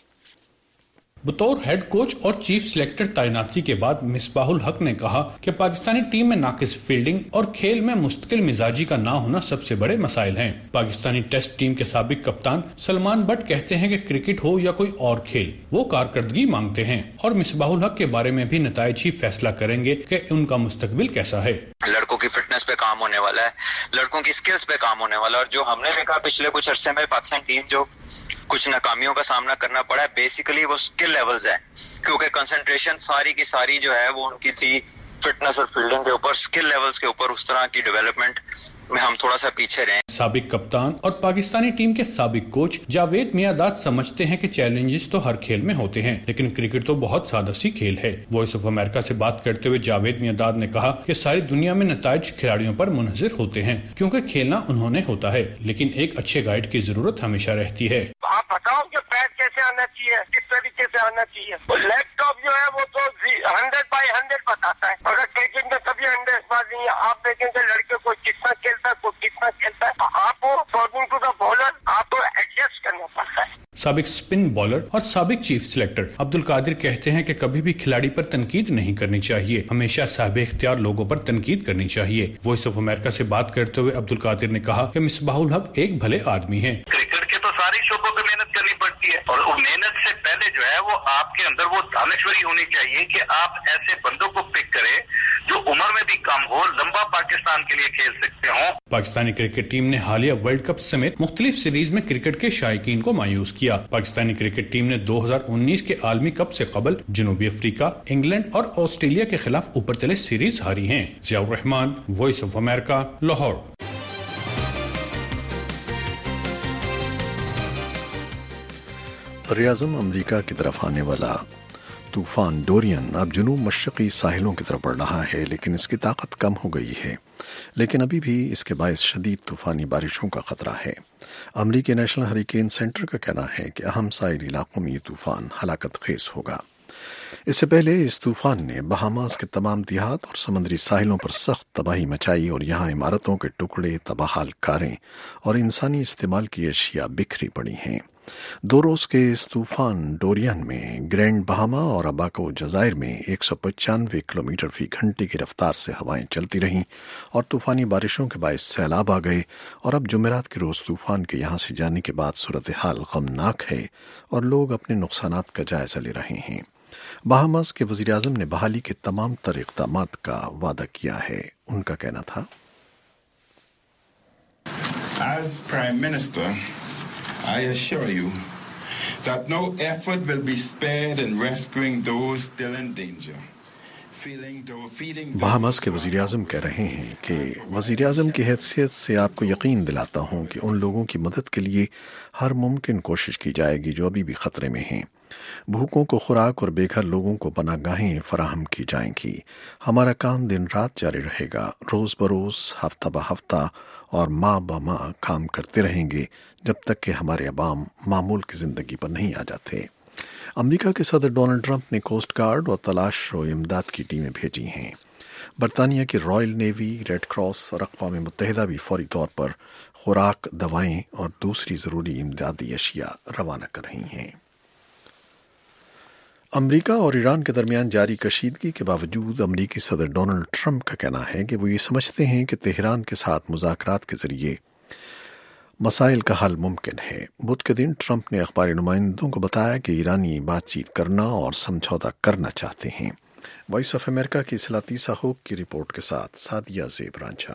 بطور ہیڈ کوچ اور چیف سلیکٹر تعیناتی کے بعد مصباح الحق نے کہا کہ پاکستانی ٹیم میں ناقص فیلڈنگ اور کھیل میں مستقل مزاجی کا نہ ہونا سب سے بڑے مسائل ہیں۔ پاکستانی ٹیسٹ ٹیم کے سابق کپتان سلمان بٹ کہتے ہیں کہ کرکٹ ہو یا کوئی اور کھیل، وہ کارکردگی مانگتے ہیں، اور مصباح الحق کے بارے میں بھی نتائج ہی فیصلہ کریں گے کہ ان کا مستقبل کیسا ہے۔ لڑکوں کی فٹنس پہ کام ہونے والا ہے، لڑکوں کی سکلز پہ کام ہونے والا ہے، اور جو ہم نے دیکھا پچھلے کچھ عرصے میں پاکستان ٹیم جو کچھ ناکامیوں کا سامنا کرنا پڑا ہے، بیسیکلی وہ سکل لیولز ہے، کیونکہ کنسنٹریشن ساری کی ساری جو ہے وہ ان کی تھی فٹنس اور فیلڈنگ کے اوپر، سکل لیولز کے اوپر اس طرح کی ڈیولپمنٹ میں ہم تھوڑا سا پیچھے رہے۔ سابق کپتان اور پاکستانی ٹیم کے سابق کوچ جاوید میاں-داد سمجھتے ہیں کہ چیلنجز تو ہر کھیل میں ہوتے ہیں، لیکن کرکٹ تو بہت سادہ سی کھیل ہے۔ وائس آف امریکہ سے بات کرتے ہوئے جاوید میاں-داد نے کہا کہ ساری دنیا میں نتائج کھلاڑیوں پر منحصر ہوتے ہیں، کیونکہ کھیلنا انہوں نے ہوتا ہے، لیکن ایک اچھے گائیڈ کی ضرورت ہمیشہ رہتی ہے۔ آپ بتاؤ کہ پیڈ کیسے آنا چاہیے، کس طریقے سے آنا چاہیے۔ لیپ ٹاپ جو ہے وہ تو ہنڈریڈ بائی ہنڈریڈ بتاتا ہے، مگر کرکٹ میں کبھی ہنڈریڈ بات نہیں ہے۔ آپ دیکھیں کہ لڑکے کو کتنا کھیلتا ہے، کو کتنا کھیلتا ہے، آپ کو اکارڈنگ ٹو دا بالر آپ کو ایڈجسٹ کرنا پڑتا ہے۔ سابق سپن بالر اور سابق چیف سلیکٹر عبد القادر کہتے ہیں کہ کبھی بھی کھلاڑی پر تنقید نہیں کرنی چاہیے، ہمیشہ صاحب اختیار لوگوں پر تنقید کرنی چاہیے۔ وائس آف امریکہ سے بات کرتے ہوئے عبد القادر نے کہا کہ مصباح الحق ایک بھلے آدمی ہیں۔ کرکٹ کے تو ساری شعبوں پہ محنت کرنی پڑتی ہے، اور محنت سے پہلے جو ہے وہ آپ کے اندر وہ دانشوری ہونی چاہیے کہ آپ ایسے بندوں کو پک کریں جو عمر میں بھی کم ہو، لمبا پاکستان کے لیے کھیل سکتے ہوں۔ پاکستانی کرکٹ ٹیم نے حالیہ ورلڈ کپ سمیت مختلف سیریز میں کرکٹ کے شائقین کو مایوس کیا۔ پاکستانی کرکٹ ٹیم نے دو ہزار انیس کے عالمی کپ سے قبل جنوبی افریقہ، انگلینڈ اور آسٹریلیا کے خلاف اوپر چلے سیریز ہاری ہیں۔ Zia ur Rehman, Voice of America, Lahore. براعظم امریکہ کی طرف آنے والا طوفان ڈورین اب جنوب مشرقی ساحلوں کی طرف بڑھ رہا ہے، لیکن اس کی طاقت کم ہو گئی ہے، لیکن ابھی بھی اس کے باعث شدید طوفانی بارشوں کا خطرہ ہے۔ امریکی نیشنل ہریکین سینٹر کا کہنا ہے کہ اہم ساحلی علاقوں میں یہ طوفان ہلاکت خیز ہوگا۔ اس سے پہلے اس طوفان نے بہاماس کے تمام دیہات اور سمندری ساحلوں پر سخت تباہی مچائی اور یہاں عمارتوں کے ٹکڑے، تباہال کاریں اور انسانی استعمال کی اشیاء بکھری پڑی ہیں۔ دو روز کے اس طوفان ڈورین میں گرینڈ بہاما اور اباکو جزائر میں ایک سو پچانوے کلومیٹر فی گھنٹے کی رفتار سے ہوائیں چلتی رہیں اور طوفانی بارشوں کے باعث سیلاب آ گئے، اور اب جمعرات کے روز طوفان کے یہاں سے جانے کے بعد صورتحال غمناک ہے اور لوگ اپنے نقصانات کا جائزہ لے رہے ہیں۔ بہاماس کے وزیر اعظم نے بحالی کے تمام تر اقدامات کا وعدہ کیا ہے۔ ان کا کہنا تھا، As Prime Minister, I assure you that no effort will be spared in rescuing those still in danger. Bahamas کے وزیر اعظم کہہ رہے ہیں کہ وزیر اعظم کی حیثیت سے آپ کو یقین دلاتا ہوں کہ ان لوگوں کی مدد کے لیے ہر ممکن کوشش کی جائے گی جو ابھی بھی خطرے میں ہیں۔ بھوکوں کو خوراک اور بے گھر لوگوں کو پناہ گاہیں فراہم کی جائیں گی۔ ہمارا کام دن رات جاری رہے گا، روز بروز، ہفتہ بہ ہفتہ اور ماہ بہ ماہ کام کرتے رہیں گے جب تک کہ ہمارے عوام معمول کی زندگی پر نہیں آ جاتے۔ امریکہ کے صدر ڈونلڈ ٹرمپ نے کوسٹ گارڈ اور تلاش و امداد کی ٹیمیں بھیجی ہیں۔ برطانیہ کی رائل نیوی، ریڈ کراس اور اقوام متحدہ بھی فوری طور پر خوراک، دوائیں اور دوسری ضروری امدادی اشیاء روانہ کر رہی ہیں۔ امریکہ اور ایران کے درمیان جاری کشیدگی کے باوجود امریکی صدر ڈونلڈ ٹرمپ کا کہنا ہے کہ وہ یہ سمجھتے ہیں کہ تہران کے ساتھ مذاکرات کے ذریعے مسائل کا حل ممکن ہے۔ بدھ کے دن ٹرمپ نے اخباری نمائندوں کو بتایا کہ ایرانی بات چیت کرنا اور سمجھوتا کرنا چاہتے ہیں۔ وائس آف امریکہ کی سلاتیسا ہوک کی رپورٹ کے ساتھ سعدیہ زیب رانجھا۔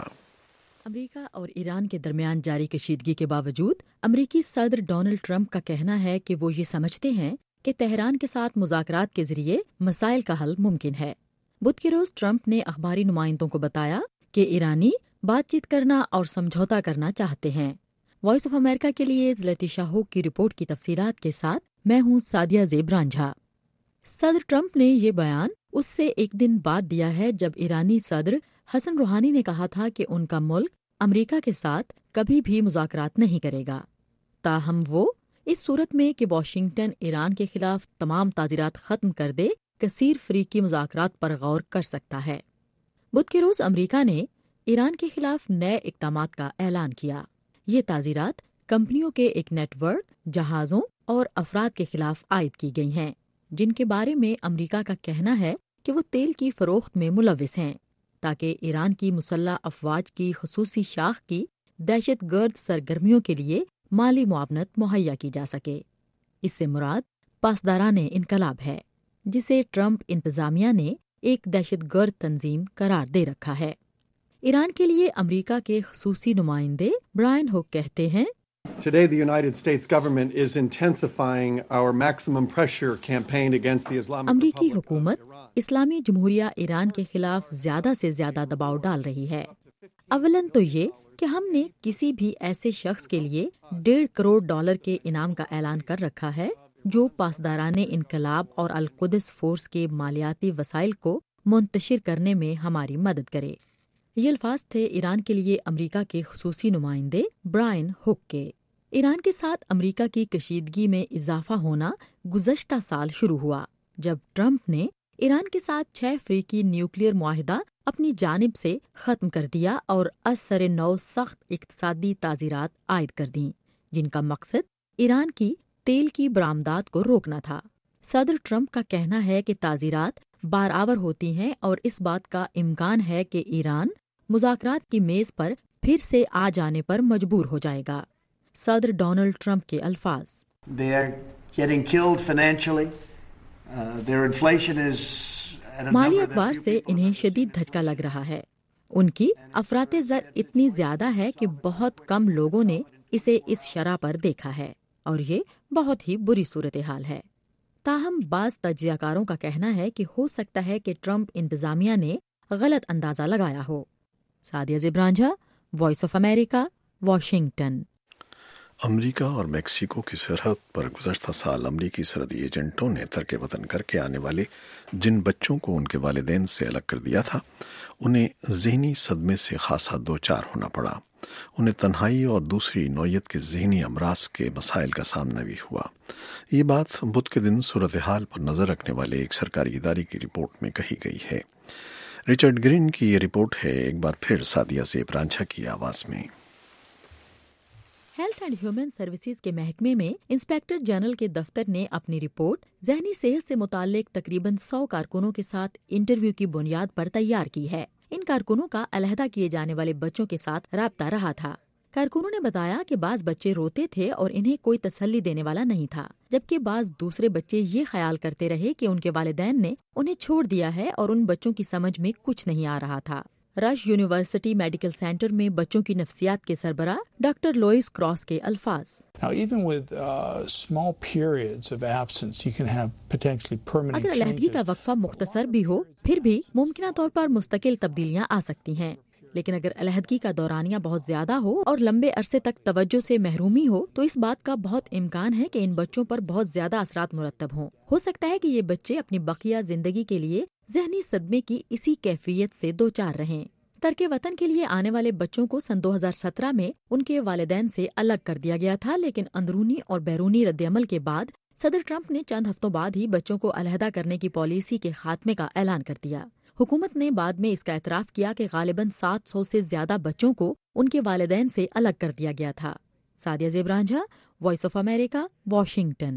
امریکہ اور ایران کے درمیان جاری کشیدگی کے باوجود امریکی صدر ڈونلڈ ٹرمپ کا کہنا ہے کہ وہ یہ سمجھتے ہیں کہ تہران کے ساتھ مذاکرات کے ذریعے مسائل کا حل ممکن ہے۔ بدھ کے روز ٹرمپ نے اخباری نمائندوں کو بتایا کہ ایرانی بات چیت کرنا اور سمجھوتا کرنا چاہتے ہیں۔ وائس آف امریکہ کے لیے لتیشا ہوک کی رپورٹ کی تفصیلات کے ساتھ میں ہوں سعدیہ زیب رانجھا۔ صدر ٹرمپ نے یہ بیان اس سے ایک دن بعد دیا ہے جب ایرانی صدر حسن روحانی نے کہا تھا کہ ان کا ملک امریکہ کے ساتھ کبھی بھی مذاکرات نہیں کرے گا، تاہم وہ اس صورت میں کہ واشنگٹن ایران کے خلاف تمام تعزیرات ختم کر دے کثیر فریقی مذاکرات پر غور کر سکتا ہے۔ بدھ کے روز امریکہ نے ایران کے خلاف نئے اقدامات کا اعلان کیا۔ یہ تعزیرات کمپنیوں کے ایک نیٹ ورک، جہازوں اور افراد کے خلاف عائد کی گئی ہیں جن کے بارے میں امریکہ کا کہنا ہے کہ وہ تیل کی فروخت میں ملوث ہیں، تاکہ ایران کی مسلح افواج کی خصوصی شاخ کی دہشت گرد سرگرمیوں کے لیے مالی معاونت مہیا کی جا سکے۔ اس سے مراد پاسداران انقلاب ہے، جسے ٹرمپ انتظامیہ نے ایک دہشت گرد تنظیم قرار دے رکھا ہے۔ ایران کے لیے امریکہ کے خصوصی نمائندے برائن ہوک کہتے ہیں، Today the United States government is intensifying our maximum pressure campaign against the Islamic امریکی حکومت اسلامی جمہوریہ ایران کے خلاف زیادہ سے زیادہ دباؤ ڈال رہی ہے۔ اولن تو یہ کہ ہم نے کسی بھی ایسے شخص کے لیے ڈیڑھ کروڑ ڈالر کے انعام کا اعلان کر رکھا ہے جو پاسداران انقلاب اور القدس فورس کے مالیاتی وسائل کو منتشر کرنے میں ہماری مدد کرے۔ یہ الفاظ تھے ایران کے لیے امریکہ کے خصوصی نمائندے برائن ہوک کے۔ ایران کے ساتھ امریکہ کی کشیدگی میں اضافہ ہونا گزشتہ سال شروع ہوا جب ٹرمپ نے ایران کے ساتھ چھ فریقی نیوکلیئر معاہدہ اپنی جانب سے ختم کر دیا اور از سر نو سخت اقتصادی تعزیرات عائد کر دیں جن کا مقصد ایران کی تیل کی برآمدات کو روکنا تھا۔ صدر ٹرمپ کا کہنا ہے کہ تعزیرات بارآور ہوتی ہیں اور اس بات کا امکان ہے کہ ایران مذاکرات کی میز پر پھر سے آ جانے پر مجبور ہو جائے گا۔ صدر ڈونلڈ ٹرمپ کے الفاظ، They are getting killed financially. Uh, their inflation is at a مالی number اعتبار that سے انہیں شدید دھچکا لگ رہا ہے۔ ان کی افراط زر اتنی زیادہ ہے کہ بہت کم لوگوں نے اسے اس شرح پر دیکھا ہے اور یہ بہت ہی بری صورتحال ہے۔ تاہم بعض تجزیہ کاروں کا کہنا ہے کہ ہو سکتا ہے کہ ٹرمپ انتظامیہ نے غلط اندازہ لگایا ہو۔ Sadia Zeb Ranjha, Voice of America, Washington. امریکہ اور میکسیکو کی سرحد پر گزشتہ سال امریکی سرحدی ایجنٹوں نے ترک وطن کر کے آنے والے جن بچوں کو ان کے والدین سے الگ کر دیا تھا انہیں ذہنی صدمے سے خاصا دوچار ہونا پڑا۔ انہیں تنہائی اور دوسری نوعیت کے ذہنی امراض کے مسائل کا سامنا بھی ہوا۔ یہ بات بدھ کے دن صورتحال پر نظر رکھنے والے ایک سرکاری ادارے کی رپورٹ میں کہی گئی ہے۔ رچرڈ گرین کی یہ رپورٹ ہے، ایک بار پھر سعدیہ زیب رانجھا کی آواز میں۔ ہیلتھ اینڈ ہیومن سروسز کے محکمے میں انسپیکٹر جنرل کے دفتر نے اپنی رپورٹ ذہنی صحت سے متعلق تقریباً سو کارکنوں کے ساتھ انٹرویو کی بنیاد پر تیار کی ہے۔ ان کارکنوں کا علیحدہ کیے جانے والے بچوں کے ساتھ رابطہ رہا تھا۔ کارکنوں نے بتایا کہ بعض بچے روتے تھے اور انہیں کوئی تسلی دینے والا نہیں تھا، جبکہ بعض دوسرے بچے یہ خیال کرتے رہے کہ ان کے والدین نے انہیں چھوڑ دیا ہے اور ان بچوں کی سمجھ میں کچھ نہیں آ رہا تھا۔ رش یونیورسٹی میڈیکل سینٹر میں بچوں کی نفسیات کے سربراہ ڈاکٹر لوئس کراس کے الفاظ۔ اگر علیحدگی کا وقفہ مختصر بھی ہو، پھر بھی ممکنہ طور پر مستقل تبدیلیاں آ سکتی ہیں، لیکن اگر علیحدگی کا دورانیہ بہت زیادہ ہو اور لمبے عرصے تک توجہ سے محرومی ہو تو اس بات کا بہت امکان ہے کہ ان بچوں پر بہت زیادہ اثرات مرتب ہوں۔ ہو سکتا ہے کہ یہ بچے اپنی بقیہ زندگی کے لیے ذہنی صدمے کی اسی کیفیت سے دوچار رہیں۔ ترک وطن کے لیے آنے والے بچوں کو سن دو ہزار سترہ میں ان کے والدین سے الگ کر دیا گیا تھا، لیکن اندرونی اور بیرونی رد عمل کے بعد صدر ٹرمپ نے چند ہفتوں بعد ہی بچوں کو علیحدہ کرنے کی پالیسی کے خاتمے کا اعلان کر دیا۔ حکومت نے بعد میں اس کا اعتراف کیا کہ غالباً سات سو سے زیادہ بچوں کو ان کے والدین سے الگ کر دیا گیا تھا۔ Sadia Zeb Ranjha, Voice of America, Washington.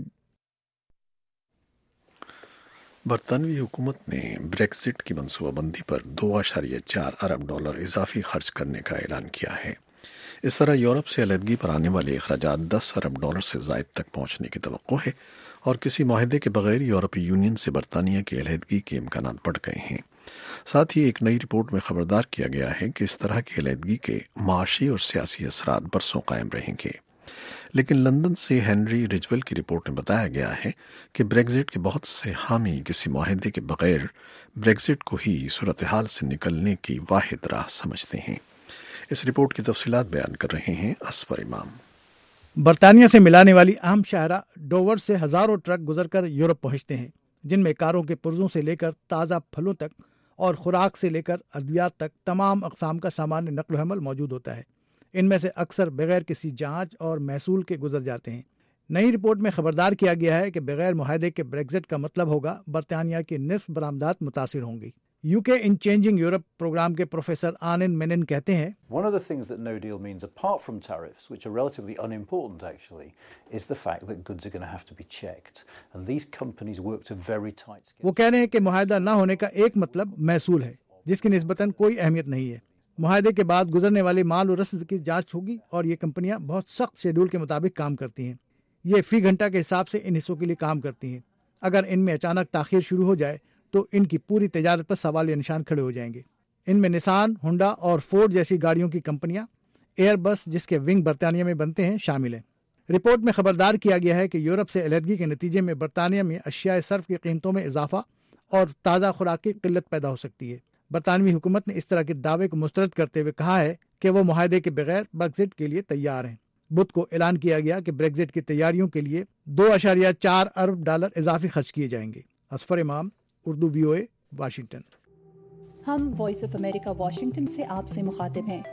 برطانوی حکومت نے بریکزٹ کی منصوبہ بندی پر دو اشاریہ چار ارب ڈالر اضافی خرچ کرنے کا اعلان کیا ہے۔ اس طرح یورپ سے علیحدگی پر آنے والے اخراجات دس ارب ڈالر سے زائد تک پہنچنے کی توقع ہے، اور کسی معاہدے کے بغیر یورپی یونین سے برطانیہ کی علیحدگی کے امکانات بڑھ گئے ہیں۔ ساتھ ہی ایک نئی رپورٹ میں خبردار کیا گیا ہے کہ اس طرح کی علیحدگی کے معاشی اور سیاسی اثرات برسوں قائم رہیں گے، لیکن لندن سے ہنری رجول کی رپورٹ میں بتایا گیا ہے کہ بریگزٹ کے بہت سے حامی کسی معاہدے کے بغیر بریگزٹ کو ہی صورتحال سے نکلنے کی واحد راہ سمجھتے ہیں۔ اس رپورٹ کی تفصیلات بیان کر رہے ہیں اسفر امام۔ برطانیہ سے ملانے والی اہم شاہراہ ڈوور سے ہزاروں ٹرک گزر کر یورپ پہنچتے ہیں، جن میں کاروں کے پرزوں سے لے کر تازہ پھلوں تک اور خوراک سے لے کر ادویات تک تمام اقسام کا سامان نقل و حمل موجود ہوتا ہے۔ ان میں سے اکثر بغیر کسی جانچ اور محصول کے گزر جاتے ہیں۔ نئی رپورٹ میں خبردار کیا گیا ہے کہ بغیر معاہدے کے بریگزٹ کا مطلب ہوگا برطانیہ کی نصف برآمدات متاثر ہوں گی۔ U K in changing Europe programme کے پروفیسر آنن مینن کہتے ہیں، One of the things that no deal means apart from tariffs, which are relatively unimportant actually, is the fact that goods are going to have to be checked. And these companies work to very tight schedules. وہ کہہ رہے ہیں کہ معاہدہ نہ ہونے کا ایک مطلب محصول ہے، جس کی نسبتاً کوئی اہمیت نہیں ہے۔ معاہدے کے بعد گزرنے والے مال و رسد کی جانچ ہوگی اور یہ کمپنیاں بہت سخت شیڈول کے مطابق کام کرتی ہیں۔ یہ فی گھنٹہ کے حساب سے ان حصوں کے لیے کام کرتی ہیں۔ اگر ان میں اچانک تاخیر شروع ہو جائے تو ان کی پوری تجارت پر سوال نشان کھڑے ہو جائیں گے۔ ان میں نسان، ہونڈا اور فورڈ جیسی گاڑیوں کی کمپنیاں، ایئر بس جس کے ونگ برطانیہ میں بنتے ہیں، شامل ہیں۔ رپورٹ میں خبردار کیا گیا ہے کہ یورپ سے علیحدگی کے نتیجے میں برطانیہ میں اشیاء صرف کی قیمتوں میں اضافہ اور تازہ خوراک کی قلت پیدا ہو سکتی ہے۔ برطانوی حکومت نے اس طرح کے دعوے کو مسترد کرتے ہوئے کہا ہے کہ وہ معاہدے کے بغیر بریگزٹ کے لیے تیار ہیں۔ بدھ کو اعلان کیا گیا کہ بریگزٹ کی تیاریوں کے لیے دو اشاریہ چار ارب ڈالر اضافی خرچ کیے جائیں گے۔ Asfar Imam, Urdu V O A, Washington. ہم وائس آف امریکہ واشنگٹن سے آپ سے مخاطب ہیں۔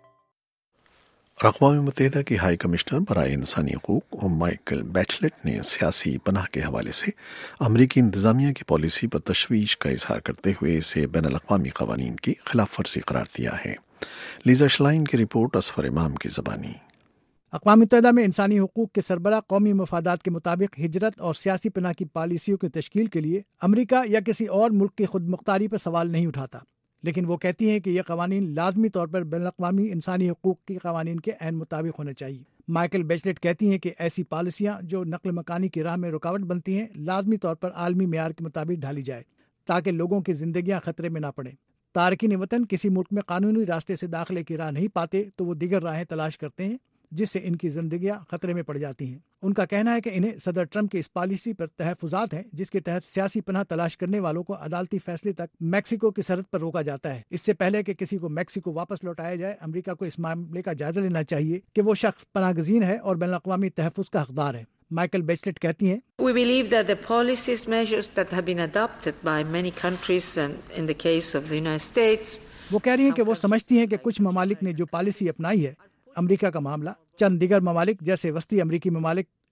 اقوام متحدہ کی ہائی کمشنر برائے انسانی حقوق مائیکل بیچلٹ نے سیاسی پناہ کے حوالے سے امریکی انتظامیہ کی پالیسی پر تشویش کا اظہار کرتے ہوئے اسے بین الاقوامی قوانین کی خلاف ورزی قرار دیا ہے۔ لیزا شلائن کی رپورٹ اسفر امام کی زبانی۔ اقوام متحدہ میں انسانی حقوق کے سربراہ قومی مفادات کے مطابق ہجرت اور سیاسی پناہ کی پالیسیوں کی تشکیل کے لیے امریکہ یا کسی اور ملک کی خود مختاری پر سوال نہیں اٹھاتا، لیکن وہ کہتی ہیں کہ یہ قوانین لازمی طور پر بین الاقوامی انسانی حقوق کی قوانین کے عین مطابق ہونے چاہیے۔ مائیکل بیچلٹ کہتی ہیں کہ ایسی پالیسیاں جو نقل مکانی کی راہ میں رکاوٹ بنتی ہیں لازمی طور پر عالمی معیار کے مطابق ڈھالی جائے تاکہ لوگوں کی زندگیاں خطرے میں نہ پڑیں۔ تارکین وطن کسی ملک میں قانونی راستے سے داخلے کی راہ نہیں پاتے تو وہ دیگر راہیں تلاش کرتے ہیں جس سے ان کی زندگیاں خطرے میں پڑ جاتی ہیں۔ ان کا کہنا ہے کہ انہیں صدر ٹرمپ کی اس پالیسی پر تحفظات ہیں جس کے تحت سیاسی پناہ تلاش کرنے والوں کو عدالتی فیصلے تک میکسیکو کی سرحد پر روکا جاتا ہے۔ اس سے پہلے کہ کسی کو میکسیکو واپس لوٹایا جائے، امریکہ کو اس معاملے کا جائزہ لینا چاہیے کہ وہ شخص پناہ گزین ہے اور بین الاقوامی تحفظ کا حقدار ہے۔ مائیکل بیچلٹ کہتی ہیں، We believe that the policies measures that have been adopted by many countries and in the case of the United States، وہ کہہ رہی ہیں کہ وہ سمجھتی ہیں کہ کچھ ممالک نے جو پالیسی اپنائی ہے، امریکہ کا معاملہ، چند دیگر ممالک جیسے وسطی امریکی ممالک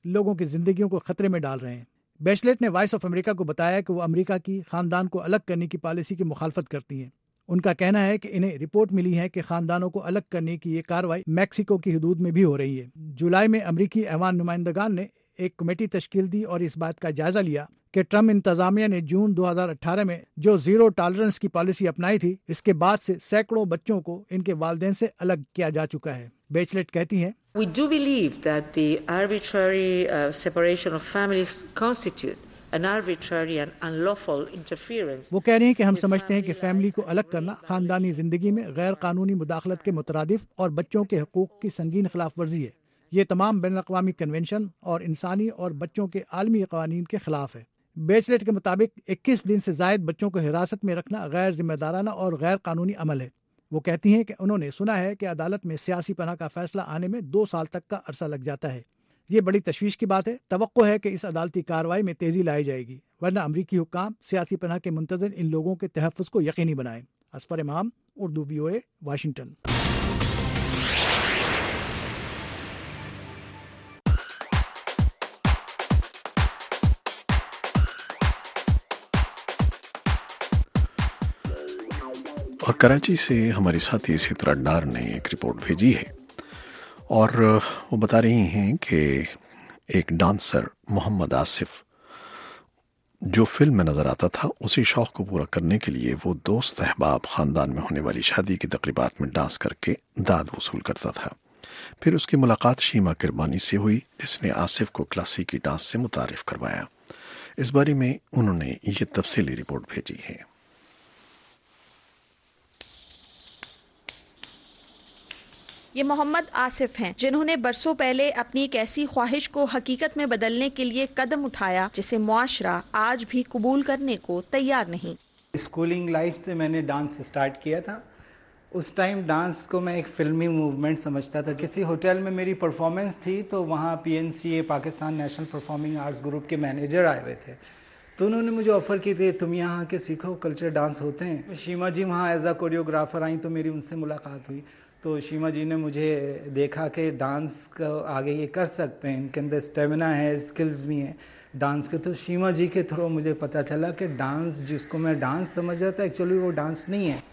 لوگوں کی زندگیوں کو خطرے میں ڈال رہے ہیں۔ بیچلٹ نے وائس آف امریکہ کو بتایا کہ وہ امریکہ کی خاندان کو الگ کرنے کی پالیسی کی مخالفت کرتی ہیں۔ ان کا کہنا ہے کہ انہیں رپورٹ ملی ہے کہ خاندانوں کو الگ کرنے کی یہ کارروائی میکسیکو کی حدود میں بھی ہو رہی ہے۔ جولائی میں امریکی ایوان نمائندگان نے ایک کمیٹی تشکیل دی اور اس بات کا جائزہ لیا کہ ٹرمپ انتظامیہ نے جون دو ہزار اٹھارہ میں جو زیرو ٹالرنس کی پالیسی اپنائی تھی، اس کے بعد سے سینکڑوں بچوں کو ان کے والدین سے الگ کیا جا چکا ہے۔ بیچلٹ کہتی ہیں We do believe that the arbitrary uh, separation of families constitute an arbitrary and unlawful interference. وہ کہہ رہی ہیں کہ ہم سمجھتے ہیں کہ فیملی کو الگ کرنا خاندانی زندگی میں غیر قانونی مداخلت کے مترادف اور بچوں کے حقوق کی سنگین خلاف ورزی ہے۔ یہ تمام بین الاقوامی کنونشن اور انسانی اور بچوں کے عالمی قوانین کے خلاف ہے۔ بیچلٹ کے مطابق اکیس دن سے زائد بچوں کو حراست میں رکھنا غیر ذمہ دارانہ اور غیر قانونی عمل ہے۔ وہ کہتی ہیں کہ انہوں نے سنا ہے کہ عدالت میں سیاسی پناہ کا فیصلہ آنے میں دو سال تک کا عرصہ لگ جاتا ہے۔ یہ بڑی تشویش کی بات ہے۔ توقع ہے کہ اس عدالتی کارروائی میں تیزی لائی جائے گی، ورنہ امریکی حکام سیاسی پناہ کے منتظر ان لوگوں کے تحفظ کو یقینی بنائیں۔ اصفر امام، Urdu V O A, Washington. اور کراچی سے ہماری ساتھی سترہ ڈار نے ایک رپورٹ بھیجی ہے اور وہ بتا رہی ہیں کہ ایک ڈانسر محمد آصف جو فلم میں نظر آتا تھا، اسی شوق کو پورا کرنے کے لیے وہ دوست احباب خاندان میں ہونے والی شادی کی تقریبات میں ڈانس کر کے داد وصول کرتا تھا۔ پھر اس کی ملاقات شیما کرمانی سے ہوئی، جس نے آصف کو کلاسیکی ڈانس سے متعارف کروایا۔ اس بارے میں انہوں نے یہ تفصیلی رپورٹ بھیجی ہے۔ یہ محمد آصف ہیں، جنہوں نے برسوں پہلے اپنی ایک ایسی خواہش کو حقیقت میں بدلنے کے لیے قدم اٹھایا جسے معاشرہ آج بھی قبول کرنے کو تیار نہیں۔ اسکولنگ لائف سے میں نے ڈانس سٹارٹ کیا تھا۔ اس ٹائم ڈانس کو میں ایک فلمی موومنٹ سمجھتا تھا۔ کسی ہوٹل میں میری پرفارمنس تھی تو وہاں P N C A Pakistan national performing arts group کے مینیجر آئے ہوئے تھے، تو انہوں نے مجھے آفر کی تھی تم یہاں کے سیکھو، کلچر ڈانس ہوتے ہیں۔ شیما جی وہاں ایز اے کوریوگرافر آئیں تو میری ان سے ملاقات ہوئی، تو شیما جی نے مجھے دیکھا کہ ڈانس کا آگے یہ کر سکتے ہیں، ان کے اندر اسٹیمنا ہے، اسکلز بھی ہیں ڈانس کے۔ تو شیما جی کے تھرو مجھے پتہ چلا کہ ڈانس جس کو میں ڈانس سمجھا تھا ایکچولی وہ ڈانس نہیں ہے۔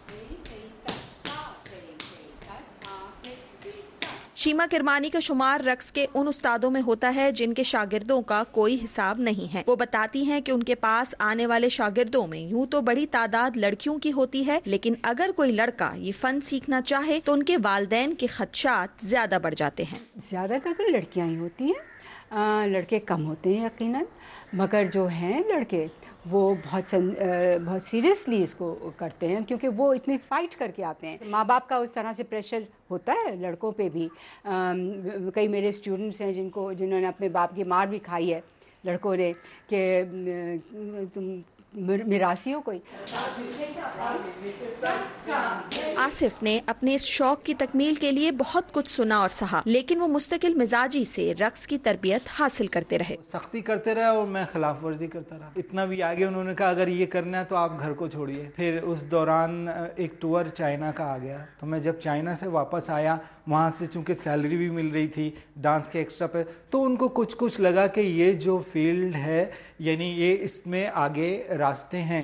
شیما کرمانی کا شمار رقص کے ان استادوں میں ہوتا ہے جن کے شاگردوں کا کوئی حساب نہیں ہے۔ وہ بتاتی ہیں کہ ان کے پاس آنے والے شاگردوں میں یوں تو بڑی تعداد لڑکیوں کی ہوتی ہے، لیکن اگر کوئی لڑکا یہ فن سیکھنا چاہے تو ان کے والدین کے خدشات زیادہ بڑھ جاتے ہیں۔ زیادہ تر تو لڑکیاں ہی ہوتی ہیں، لڑکے کم ہوتے ہیں یقیناً، مگر جو ہیں لڑکے وہ بہت بہت سیریسلی اس کو کرتے ہیں، کیونکہ وہ اتنی فائٹ کر کے آتے ہیں۔ ماں باپ کا اس طرح سے پریشر ہوتا ہے لڑکوں پہ بھی۔ کئی میرے اسٹوڈنٹس ہیں جن کو جنہوں نے اپنے باپ کی مار بھی کھائی ہے لڑکوں نے کہ تم میراثی ہو کوئی۔ آصف نے اپنے اس شوق کی تکمیل کے لیے بہت کچھ سنا اور سہا، لیکن وہ مستقل مزاجی سے رقص کی تربیت حاصل کرتے رہے۔ سختی کرتے رہے اور میں خلاف ورزی کرتا رہا۔ اتنا بھی آگے انہوں نے کہا اگر یہ کرنا ہے تو آپ گھر کو چھوڑیے۔ پھر اس دوران ایک ٹور چائنا کا آ گیا، تو میں جب چائنا سے واپس آیا وہاں سے چونکہ سیلری بھی مل رہی تھی ڈانس کے ایکسٹرا پہ، تو ان کو کچھ کچھ لگا کہ یہ جو فیلڈ ہے یعنی یہ اس میں آگے راستے ہیں۔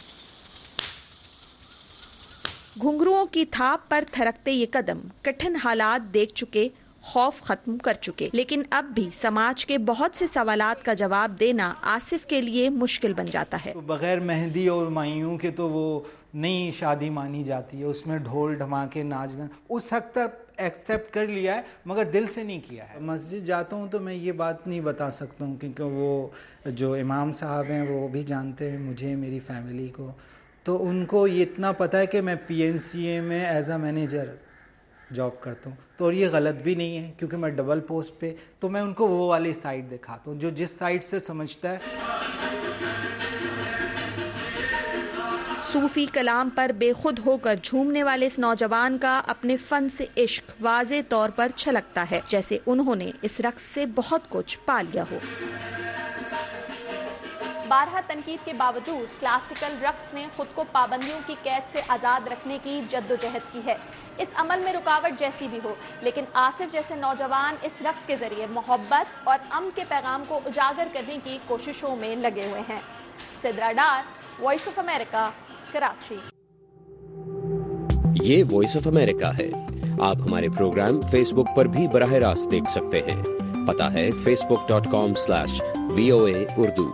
گھنگروؤں کی تھاپ پر تھرکتے یہ قدم کٹھن حالات دیکھ چکے، خوف ختم کر چکے، لیکن اب بھی سماج کے بہت سے سوالات کا جواب دینا آصف کے لیے مشکل بن جاتا ہے۔ بغیر مہندی اور مائیوں کے تو وہ نئی شادی مانی جاتی ہے، اس میں ڈھول ڈھماکے ناچ گانا اس حد تک ایکسیپٹ کر لیا ہے مگر دل سے نہیں کیا ہے۔ مسجد جاتا ہوں تو میں یہ بات نہیں بتا سکتا ہوں کیونکہ وہ جو امام صاحب ہیں وہ بھی جانتے ہیں مجھے، میری فیملی کو، تو ان کو یہ اتنا پتہ ہے کہ میں پی این سی اے میں ایز اے مینیجر جاب کرتا ہوں، تو اور یہ غلط بھی نہیں ہے کیونکہ میں ڈبل پوسٹ پہ، تو میں ان کو وہ والی سائڈ دکھاتا ہوں جو جس سائڈ سے سمجھتا ہے۔ صوفی کلام پر بے خود ہو کر جھومنے والے اس نوجوان کا اپنے فن سے عشق واضح طور پر چھلکتا ہے، جیسے انہوں نے اس رقص سے بہت کچھ پا لیا ہو۔ بارہا تنقید کے باوجود کلاسیکل رقص نے خود کو پابندیوں کی قید سے آزاد رکھنے کی جدوجہد کی ہے. اس عمل میں رکاوٹ جیسی بھی ہو، لیکن آصف جیسے نوجوان اس رقص کے ذریعے محبت اور امن کے پیغام کو اجاگر کرنے کی کوششوں میں لگے ہوئے ہیں. Sidra Dar, Voice of America, Karachi. یہ وائس آف امریکہ ہے. آپ ہمارے پروگرام فیس بک پر بھی براہ راست دیکھ سکتے ہیں. پتہ ہے Facebook dot com slash V O A Urdu.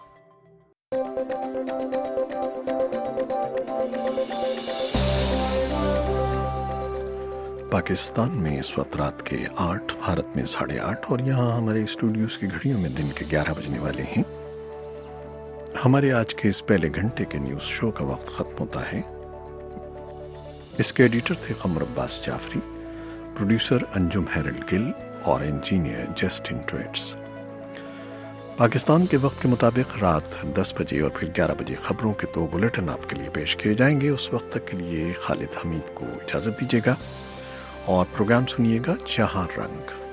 Pakistan میں اس وقت رات کے آٹھ، بھارت میں ساڑھے آٹھ، اور یہاں ہمارے اسٹوڈیوز کی گھڑیوں میں دن کے گیارہ بجنے والے ہیں. ہمارے آج کے اس پہلے گھنٹے کے نیوز شو کا وقت ختم ہوتا ہے. اس کے ایڈیٹر تھے قمر عباس جعفری، پروڈیوسر انجم ہیرل گل اور انجینئر جسٹن ٹویٹس. پاکستان کے وقت کے مطابق رات دس بجے اور پھر گیارہ بجے خبروں کے دو بلیٹن آپ کے لیے پیش کیے جائیں گے. اس وقت تک کے لیے خالد حمید کو اجازت دیجیے گا اور پروگرام سنیے گا جہاں رنگ.